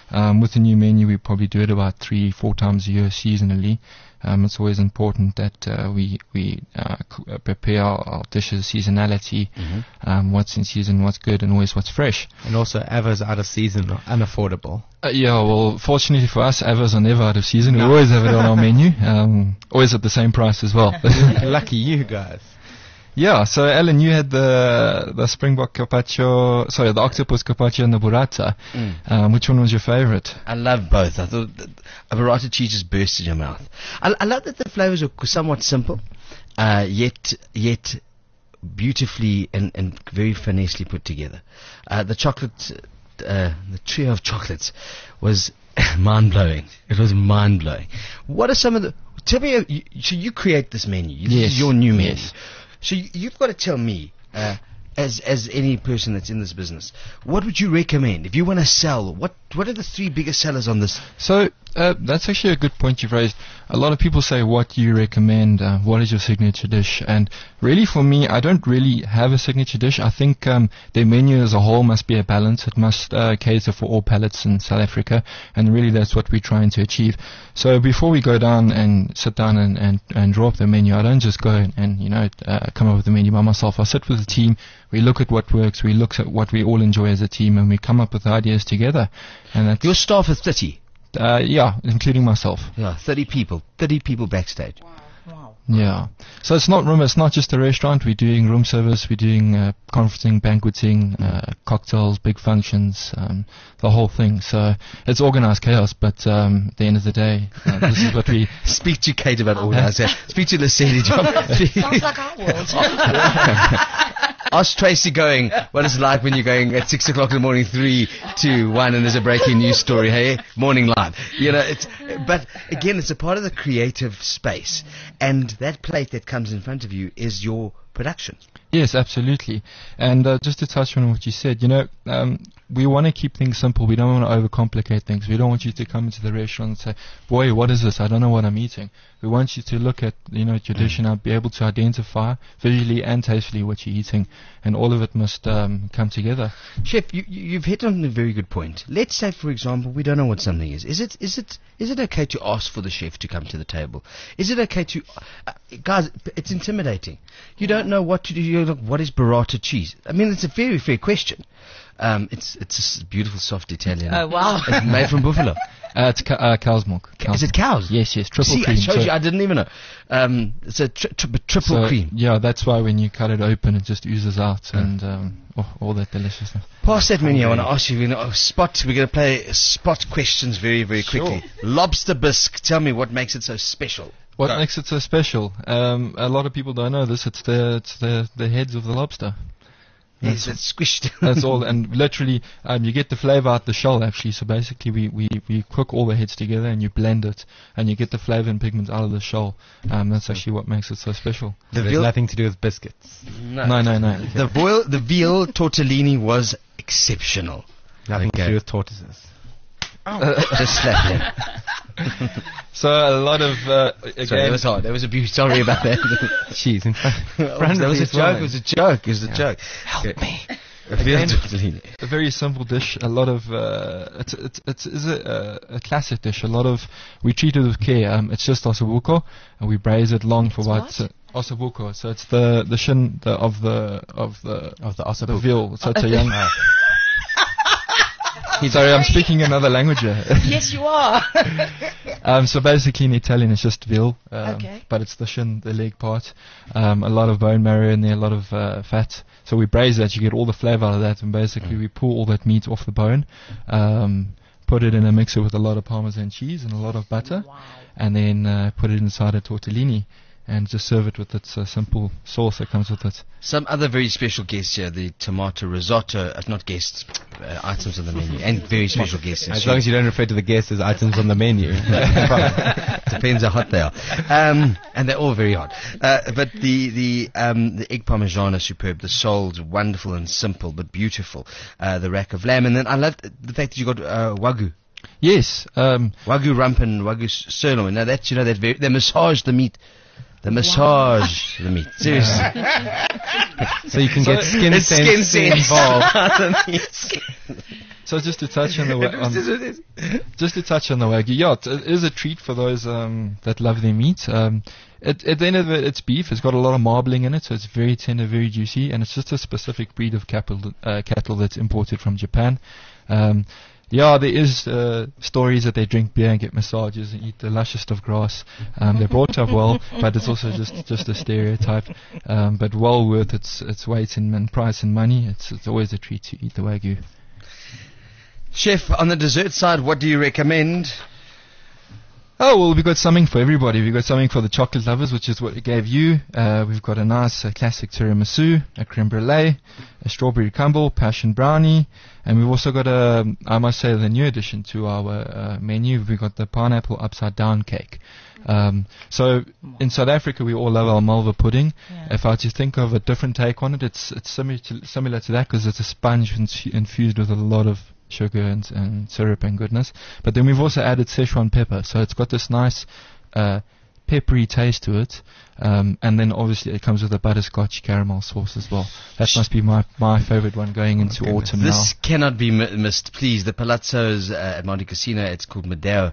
[SPEAKER 10] With the new menu, we probably do it about 3-4 times a year seasonally. It's always important that we prepare our dishes seasonality, what's in season, what's good, and always what's fresh.
[SPEAKER 3] And also, Ava's out of season or unaffordable.
[SPEAKER 10] Yeah, well, fortunately for us, Ava's are never out of season. We always have it on our menu, always at the same price as well.
[SPEAKER 3] Lucky you guys.
[SPEAKER 10] Yeah, so Alan, you had the springbok carpaccio, the octopus carpaccio and the burrata. Which one was your favorite?
[SPEAKER 4] I love both. I thought a burrata cheese just bursts in your mouth. I love that the flavors are somewhat simple, yet beautifully and very finessely put together. The chocolate, the trio of chocolates was mind-blowing. It was mind-blowing. What are some of the... Tell me, so you create this menu. This is your new menu.
[SPEAKER 10] Yes.
[SPEAKER 4] So you've got to tell me, as any person that's in this business, what would you recommend if you want to sell? What are the 3 biggest sellers on this?
[SPEAKER 10] So that's actually a good point you've raised. A lot of people say, what do you recommend? What is your signature dish? And really for me, I don't really have a signature dish. I think their menu as a whole must be a balance. It must cater for all palates in South Africa, and really that's what we're trying to achieve. So before we go down and sit down and draw up the menu, I don't just go and come up with the menu by myself. I sit with the team, we look at what works, we look at what we all enjoy as a team, and we come up with ideas together. And that's
[SPEAKER 4] your staff is 30?
[SPEAKER 10] Yeah, including myself.
[SPEAKER 4] Yeah, 30 people backstage.
[SPEAKER 9] Wow.
[SPEAKER 10] Yeah. So it's not just a restaurant. We're doing room service, we're doing conferencing, banqueting, cocktails, big functions, the whole thing. So it's organized chaos, but at the end of the day, this is what we...
[SPEAKER 4] Speak to Kate about organized chaos. Speak to Lesedi.
[SPEAKER 9] Sounds like our world.
[SPEAKER 4] Ask Tracy what it's like when you're going at 6 o'clock in the morning, 3, 2, 1, and there's a breaking news story. Hey, morning live. But again, it's a part of the creative space, and that plate that comes in front of you is your production.
[SPEAKER 10] Yes, absolutely. And just to touch on what you said, we want to keep things simple. We don't want to overcomplicate things. We don't want you to come into the restaurant and say, boy, what is this? I don't know what I'm eating. We want you to look at, your dish and be able to identify visually and tastefully what you're eating. And all of it must come together.
[SPEAKER 4] Chef, you've hit on a very good point. Let's say, for example, we don't know what something is. Is it okay to ask for the chef to come to the table? Is it okay to... guys, it's intimidating. You don't know what to do. You're like, what is burrata cheese? I mean, it's a very fair question. It's a beautiful soft Italian.
[SPEAKER 9] Oh, wow.
[SPEAKER 4] It's made from buffalo.
[SPEAKER 10] It's cow's milk.
[SPEAKER 4] Is it cows?
[SPEAKER 10] Yes, triple cream.
[SPEAKER 4] I showed you, I didn't even know. It's a triple cream.
[SPEAKER 10] Yeah, that's why when you cut it open, it just oozes out and all that deliciousness.
[SPEAKER 4] Past that menu, I want to ask you, we're going to play spot questions very, very quickly. Sure. Lobster bisque, tell me what makes it so special.
[SPEAKER 10] What makes it so special? A lot of people don't know this. It's the heads of the lobster.
[SPEAKER 4] Yes, it's squished.
[SPEAKER 10] That's all, and literally, you get the flavor out the shell actually. So basically, we cook all the heads together and you blend it, and you get the flavor and pigments out of the shell. That's actually what makes it so special.
[SPEAKER 3] There's nothing to do with biscuits.
[SPEAKER 10] No.
[SPEAKER 4] The veal tortellini was exceptional.
[SPEAKER 3] Nothing to do with tortoises.
[SPEAKER 4] Just slap him.
[SPEAKER 10] So a lot of
[SPEAKER 4] sorry, that was hard. That was abuse. Sorry about that.
[SPEAKER 3] Cheese in front.
[SPEAKER 4] That was a joke. It was a joke. It was a joke.
[SPEAKER 3] Help me.
[SPEAKER 10] A very simple dish. A lot of it's a classic dish. We treat it with care. It's just ossobuco, and we braise it long for about ossobuco. So it's the shin of the ossobuco. The veal. So it's a young. Sorry, I'm speaking another language here.
[SPEAKER 9] Yes, you are.
[SPEAKER 10] So basically in Italian it's just veal, but it's the shin, the leg part. A lot of bone marrow in there, a lot of fat. So we braise that, you get all the flavor out of that, and basically we pull all that meat off the bone, put it in a mixer with a lot of Parmesan cheese and a lot of butter, and then put it inside a tortellini. And just serve it with its simple sauce that comes with it.
[SPEAKER 4] Some other very special guests here, the tomato risotto, not guests, items on the menu, and very special guests.
[SPEAKER 3] As long as you don't refer to the guests as items on the menu.
[SPEAKER 4] Depends how hot they are. And they're all very hot. But the egg parmesan is superb. The sole's wonderful and simple, but beautiful. The rack of lamb. And then I love the fact that you got wagyu.
[SPEAKER 10] Yes.
[SPEAKER 4] Wagyu rump and wagyu sirloin. Now that's, they massage the meat. The massage, the meat. Seriously.
[SPEAKER 3] So you can get skin sense involved.
[SPEAKER 10] So just to touch on the Wagyu, yeah, it is a treat for those that love their meat. At the end of it, it's beef. It's got a lot of marbling in it, so it's very tender, very juicy, and it's just a specific breed of cattle that's imported from Japan. Yeah, there is stories that they drink beer and get massages and eat the lushest of grass. They're brought up well, but it's also just a stereotype. But well worth its weight in price and money. It's always a treat to eat the Wagyu.
[SPEAKER 4] Chef, on the dessert side, what do you recommend?
[SPEAKER 10] Oh, well, we've got something for everybody. We've got something for the chocolate lovers, which is what we gave you. We've got a nice classic tiramisu, a creme brulee, a strawberry crumble, passion brownie, and we've also got I must say, the new addition to our menu. We've got the pineapple upside down cake. So in South Africa, we all love our malva pudding. Yeah. If I just think of a different take on it, it's similar to that because it's a sponge infused with a lot of sugar and syrup and goodness. But then we've also added Szechuan pepper, so it's got this nice peppery taste to it. And then obviously it comes with a butterscotch caramel sauce as well. That must be my favorite one going into autumn now.
[SPEAKER 4] This cannot be missed, please. The Palazzo's at Monte Cassino, it's called Medeo.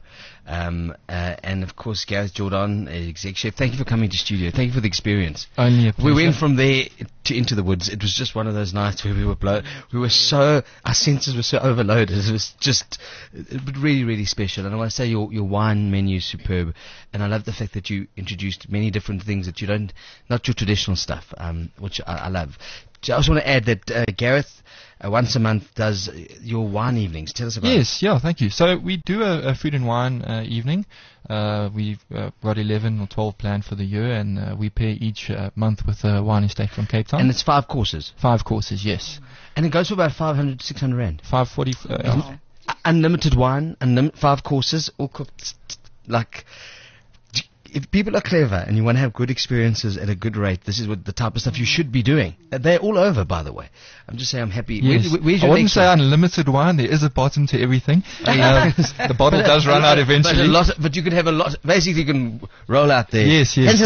[SPEAKER 4] And of course, Gareth Jordan, exec chef. Thank you for coming to studio. Thank you for the experience.
[SPEAKER 10] Only a pleasure.
[SPEAKER 4] We went from there to Into the Woods. It was just one of those nights where we were our senses were so overloaded. It was just really, really special. And I want to say your wine menu is superb. And I love the fact that you introduced many different things that you don't, not your traditional stuff, which I love. I also want to add that Gareth once a month does your wine evenings. Tell us about it.
[SPEAKER 10] Yes, yeah, thank you. So we do a food and wine evening. We've got 11 or 12 planned for the year, and we pair each month with a wine estate from Cape Town.
[SPEAKER 4] And it's 5 courses?
[SPEAKER 10] 5 courses, yes.
[SPEAKER 4] And it goes for about 500, 600 rand?
[SPEAKER 10] 540.
[SPEAKER 4] Unlimited wine, 5 courses, all cooked like... If people are clever and you want to have good experiences at a good rate, this is what the type of stuff you should be doing. They're all over, by the way. I'm just saying I'm happy.
[SPEAKER 10] Yes.
[SPEAKER 4] Where's
[SPEAKER 10] I
[SPEAKER 4] your
[SPEAKER 10] wouldn't say unlimited wine. There is a bottom to everything. The bottle does run out eventually.
[SPEAKER 4] But you could have a lot. Basically, you can roll out there.
[SPEAKER 10] Yes. We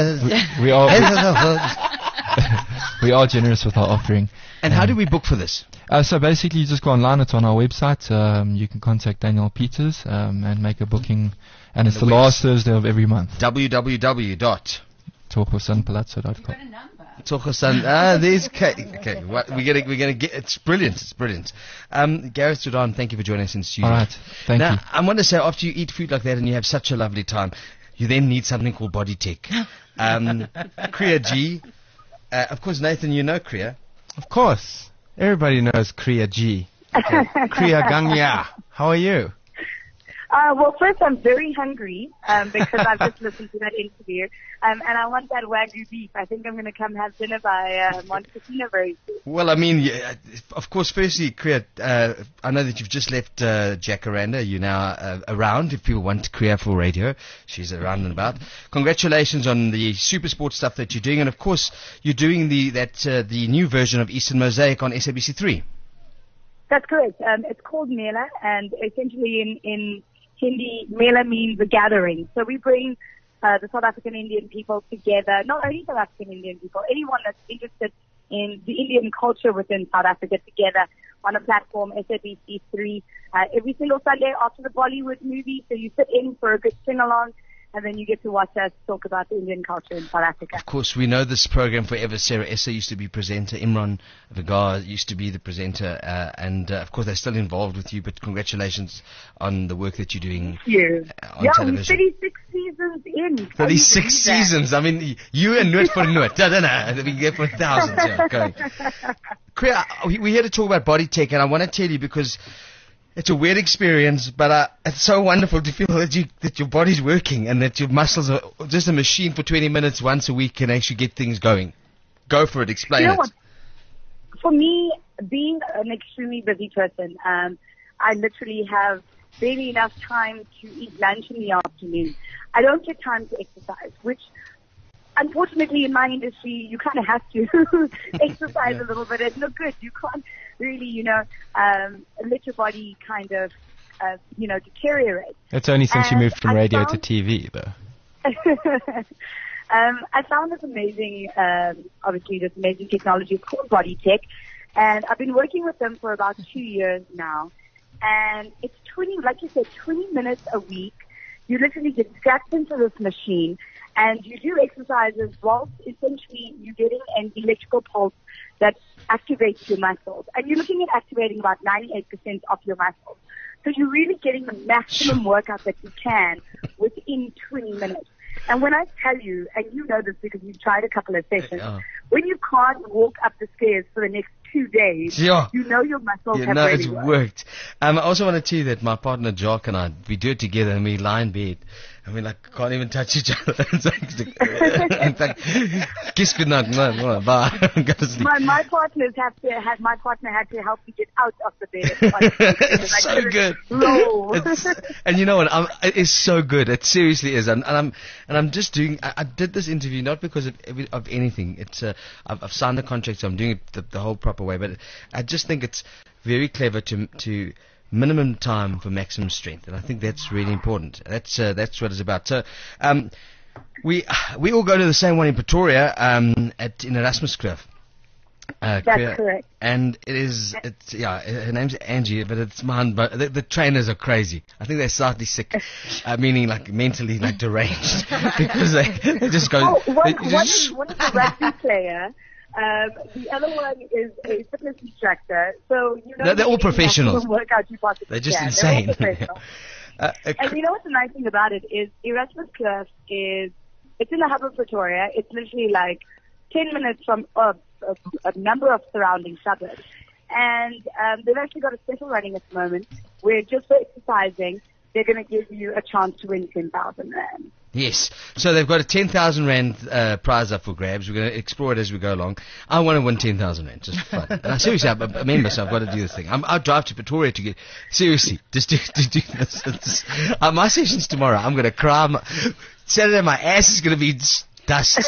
[SPEAKER 10] are generous with our offering.
[SPEAKER 4] And how do we book for this?
[SPEAKER 10] So basically, you just go online. It's on our website. You can contact Daniel Peters and make a booking. And it's the last Thursday of every month.
[SPEAKER 4] www.tokosanpalazzo.com. Tokosan. There's okay. We're gonna get. It's brilliant. It's brilliant. Gareth Jordan, thank you for joining us in the studio.
[SPEAKER 10] All right. Thank you.
[SPEAKER 4] Now, I want to say, after you eat food like that and you have such a lovely time, you then need something called Body Tech. Kriya G. Of course, Nathan, you know Kriya.
[SPEAKER 3] Of course. Everybody knows Kriya G. Kriya Gangya. How are you?
[SPEAKER 11] Well, first, I'm very hungry because I've just listened to that interview, and I want that Wagyu beef. I think I'm going to come have dinner by Monte Cassino very soon.
[SPEAKER 4] Well, I mean, of course, firstly, Kriya, I know that you've just left Jacaranda. You're now around. If people want Kriya for radio, she's around and about. Congratulations on the super sports stuff that you're doing, and of course, you're doing the new version of Eastern Mosaic on SABC3.
[SPEAKER 11] That's correct. It's called Mela, and essentially in Hindi, Mela means a gathering. So we bring the South African Indian people together, not only South African Indian people, anyone that's interested in the Indian culture within South Africa together on a platform, SABC3, every single Sunday after the Bollywood movie. So you sit in for a good sing-along, and then you get to watch us talk about the Indian culture in South Africa.
[SPEAKER 4] Of course, we know this program forever. Sarah Essa used to be presenter. Imran Vigar used to be the presenter. And, of course, they're still involved with you. But congratulations on the work that you're doing on television.
[SPEAKER 11] We're 36 seasons in.
[SPEAKER 4] 36 seasons. I mean, you and Noot for Noot. I don't know. We can get for thousands. Yeah, going. Kriya, we're here to talk about Body Tech. And I want to tell you because... it's a weird experience, but it's so wonderful to feel that your body's working and that your muscles are just a machine for 20 minutes once a week can actually get things going. Go for it. Explain it.
[SPEAKER 11] What? For me, being an extremely busy person, I literally have barely enough time to eat lunch in the afternoon. I don't get time to exercise, which unfortunately in my industry, you kind of have to exercise a little bit and look good. You can't really, let your body kind of, deteriorate.
[SPEAKER 3] That's only since you moved from radio to TV, though.
[SPEAKER 11] I found this amazing, obviously this amazing technology called Body Tech, and I've been working with them for about 2 years now. And it's 20, like you said, 20 minutes a week. You literally get strapped into this machine, and you do exercises whilst essentially you're getting an electrical pulse that activates your muscles. And you're looking at activating about 98% of your muscles. So you're really getting the maximum workout that you can within 20 minutes. And when I tell you, and you know this because you've tried a couple of sessions, when you can't walk up the stairs for the next 2 days, you know your muscles have really
[SPEAKER 4] worked. I also want to tell you that my partner Jock and I, we do it together and we lie in bed. And we can't even touch each other. It's like, kiss good night, no, bye. Go to sleep.
[SPEAKER 11] My partner had to help me get out of the bed.
[SPEAKER 4] It's so good. And you know what? It's so good. It seriously is. And I'm just doing. I did this interview not because of anything. It's I've signed the contract, so I'm doing it the whole proper way. But I just think it's very clever to minimum time for maximum strength, and I think that's really important. That's what it's about. So, we all go to the same one in Pretoria, in Erasmuskloof.
[SPEAKER 11] That's correct.
[SPEAKER 4] And her name's Angie, but it's mine. But the trainers are crazy. I think they're slightly sick, meaning like mentally deranged, because they just go.
[SPEAKER 11] One is a rugby player. The other one is a fitness instructor. So
[SPEAKER 4] they're all professionals.
[SPEAKER 11] They're
[SPEAKER 4] just insane.
[SPEAKER 11] And you know what the nice thing about it is, Erasmuskloof it's in the hub of Pretoria. It's literally like 10 minutes from a number of surrounding suburbs. And they've actually got a special running at the moment where just for exercising, they're going to give you a chance to win 10,000 rand.
[SPEAKER 4] Yes. So they've got a 10,000 rand prize up for grabs. We're going to explore it as we go along. I want to win 10,000 rand, just for fun. And I seriously, I'm a member, so I've got to do this thing. I'll drive to Pretoria to get, seriously, just to do this. My session's tomorrow. I'm going to cry. Saturday, my ass is going to be dust.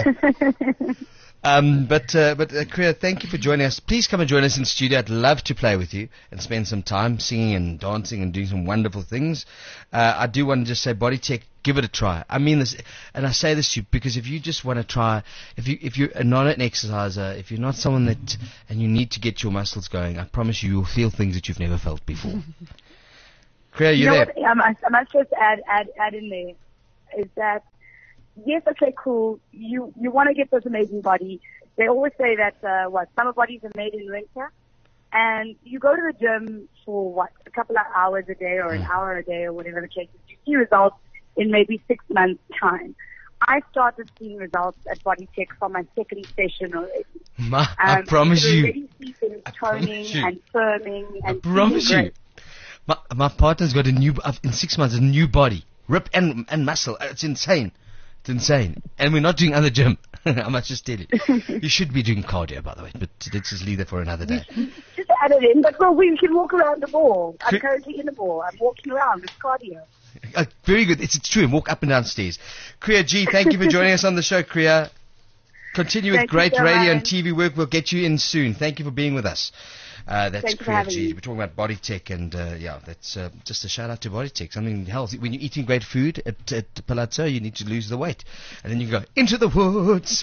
[SPEAKER 4] But Kriya, thank you for joining us. Please come and join us in the studio. I'd love to play with you and spend some time singing and dancing and doing some wonderful things. I do want to just say, Body Tech, give it a try. I mean this, and I say this to you because if you just want to try, if you're not an exerciser, if you're not someone that, and you need to get your muscles going, I promise you'll feel things that you've never felt before. Kriya, you there?
[SPEAKER 11] What, I must just add in there, is that, yes, okay, cool. You want to get this amazing body. They always say that, summer bodies are made in winter. And you go to the gym for, a couple of hours a day or an hour a day or whatever the case is. You see results in maybe 6 months' time. I started seeing results at Body Tech from my second session already.
[SPEAKER 4] I promise you.
[SPEAKER 11] Already see things toning and firming and
[SPEAKER 4] I promise you. My partner's got in 6 months, a new body. Rip and muscle. It's insane. It's insane. And we're not doing other gym. I must just tell you. You should be doing cardio, by the way, but let's just leave that for another day.
[SPEAKER 11] Just add it in, but we can walk around the mall. I'm currently in the mall. I'm walking around. It's cardio.
[SPEAKER 4] Very good. It's true. And walk up and down stairs. Kriya G, thank you for joining us on the show, Kriya. Continue with great radio and TV work. We'll get you in soon. Thank you for being with us. That's Kriya G. We're talking about Body Tech, and that's just a shout out to Body Tech. Something healthy. When you're eating great food at Palazzo, you need to lose the weight, and then you can go into the woods.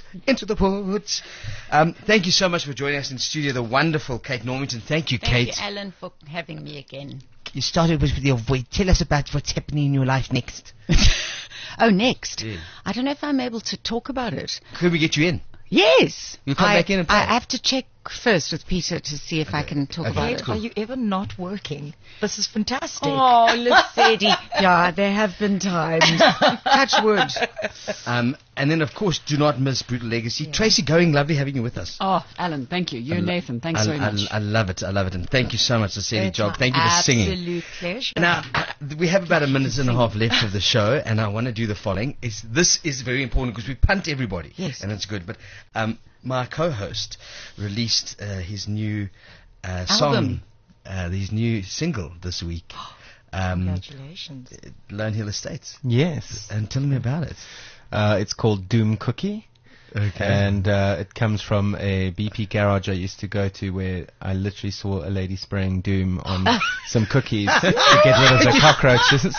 [SPEAKER 4] Thank you so much for joining us in studio, the wonderful Kate Normington. Thank you, Kate.
[SPEAKER 5] Thank you, Alan, for having me again.
[SPEAKER 4] You started with your weight. Tell us about what's happening in your life next.
[SPEAKER 5] Oh, next?
[SPEAKER 4] Yeah.
[SPEAKER 5] I don't know if I'm able to talk about it.
[SPEAKER 4] Could we get you in?
[SPEAKER 5] Yes.
[SPEAKER 4] You come back in and play.
[SPEAKER 5] I have to check first with Peter to see if I can talk about it.
[SPEAKER 9] Are you ever not working? This is fantastic.
[SPEAKER 5] Oh, Lucidi. Yeah, there have been times. Touch wood.
[SPEAKER 4] And then, of course, do not miss Brutal Legacy. Yeah. Tracy Going, lovely having you with us.
[SPEAKER 6] Oh, Alan, thank you. You and Nathan, thanks very much.
[SPEAKER 4] I love it. And thank you so much, Lucidi Job. Thank you for singing.
[SPEAKER 5] Absolute pleasure.
[SPEAKER 4] Now, we have about a minute and a half left of the show, and I want to do the following. This is very important because we punt everybody.
[SPEAKER 5] Yes.
[SPEAKER 4] And it's good. But my co-host released his new song, his new single this week.
[SPEAKER 9] Congratulations.
[SPEAKER 4] Lone Hill Estates.
[SPEAKER 3] Yes.
[SPEAKER 4] And tell me about it.
[SPEAKER 3] It's called Doom Cookie.
[SPEAKER 4] Okay.
[SPEAKER 3] And it comes from a BP garage I used to go to, where I literally saw a lady spraying Doom on some cookies to get rid of the cockroaches.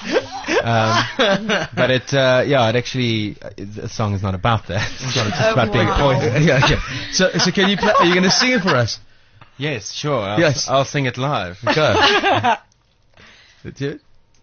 [SPEAKER 3] But it actually, the song is not about that. It's not just about being poisoned.
[SPEAKER 4] Yeah, okay. So can you play? Are you going to sing it for us?
[SPEAKER 3] Yes, sure. I'll sing it live.
[SPEAKER 4] Go. Let's do it.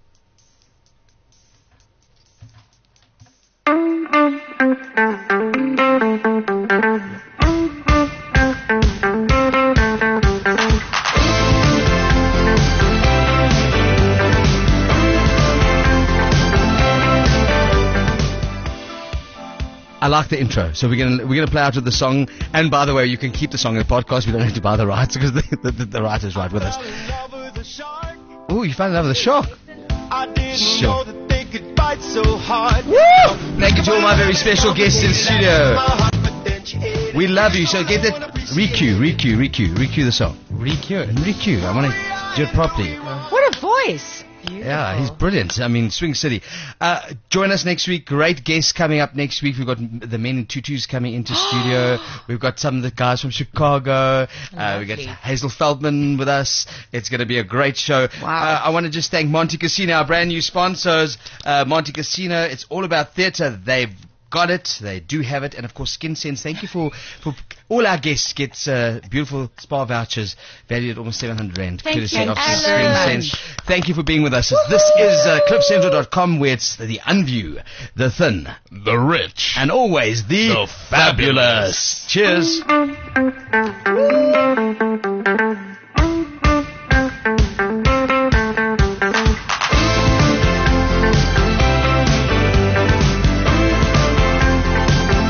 [SPEAKER 4] I like the intro, so we're gonna play out with the song. And by the way, you can keep the song in the podcast. We don't have to buy the rights because the writer's right with us. Oh, you fell in love with the shark.
[SPEAKER 12] I didn't know that they could bite so hard.
[SPEAKER 4] Woo! Thank you to all my very special guests in studio. We love you. So get that Riku the song. Riku. I want to do it properly.
[SPEAKER 9] What a voice!
[SPEAKER 4] Yeah, he's brilliant. I mean, Swing City. Join us next week. Great guests coming up next week. We've got the Men in Tutus coming into studio. We've got some of the guys from Chicago. We've got Hazel Feldman with us. It's going to be a great show.
[SPEAKER 5] Wow.
[SPEAKER 4] I want to just thank Monte Casino, our brand new sponsors. Monte Casino, it's all about theatre. They've got it. They do have it. And of course, Skin Sense. Thank you for all our guests get beautiful spa vouchers valued at almost 700 Rand. Courtesy of Skin Sense. Thank you for being with us. This is cliffcentral.com, where it's the unview, the thin,
[SPEAKER 1] The rich.
[SPEAKER 4] and always the fabulous. Cheers.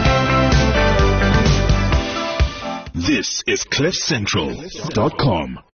[SPEAKER 1] This is cliffcentral.com.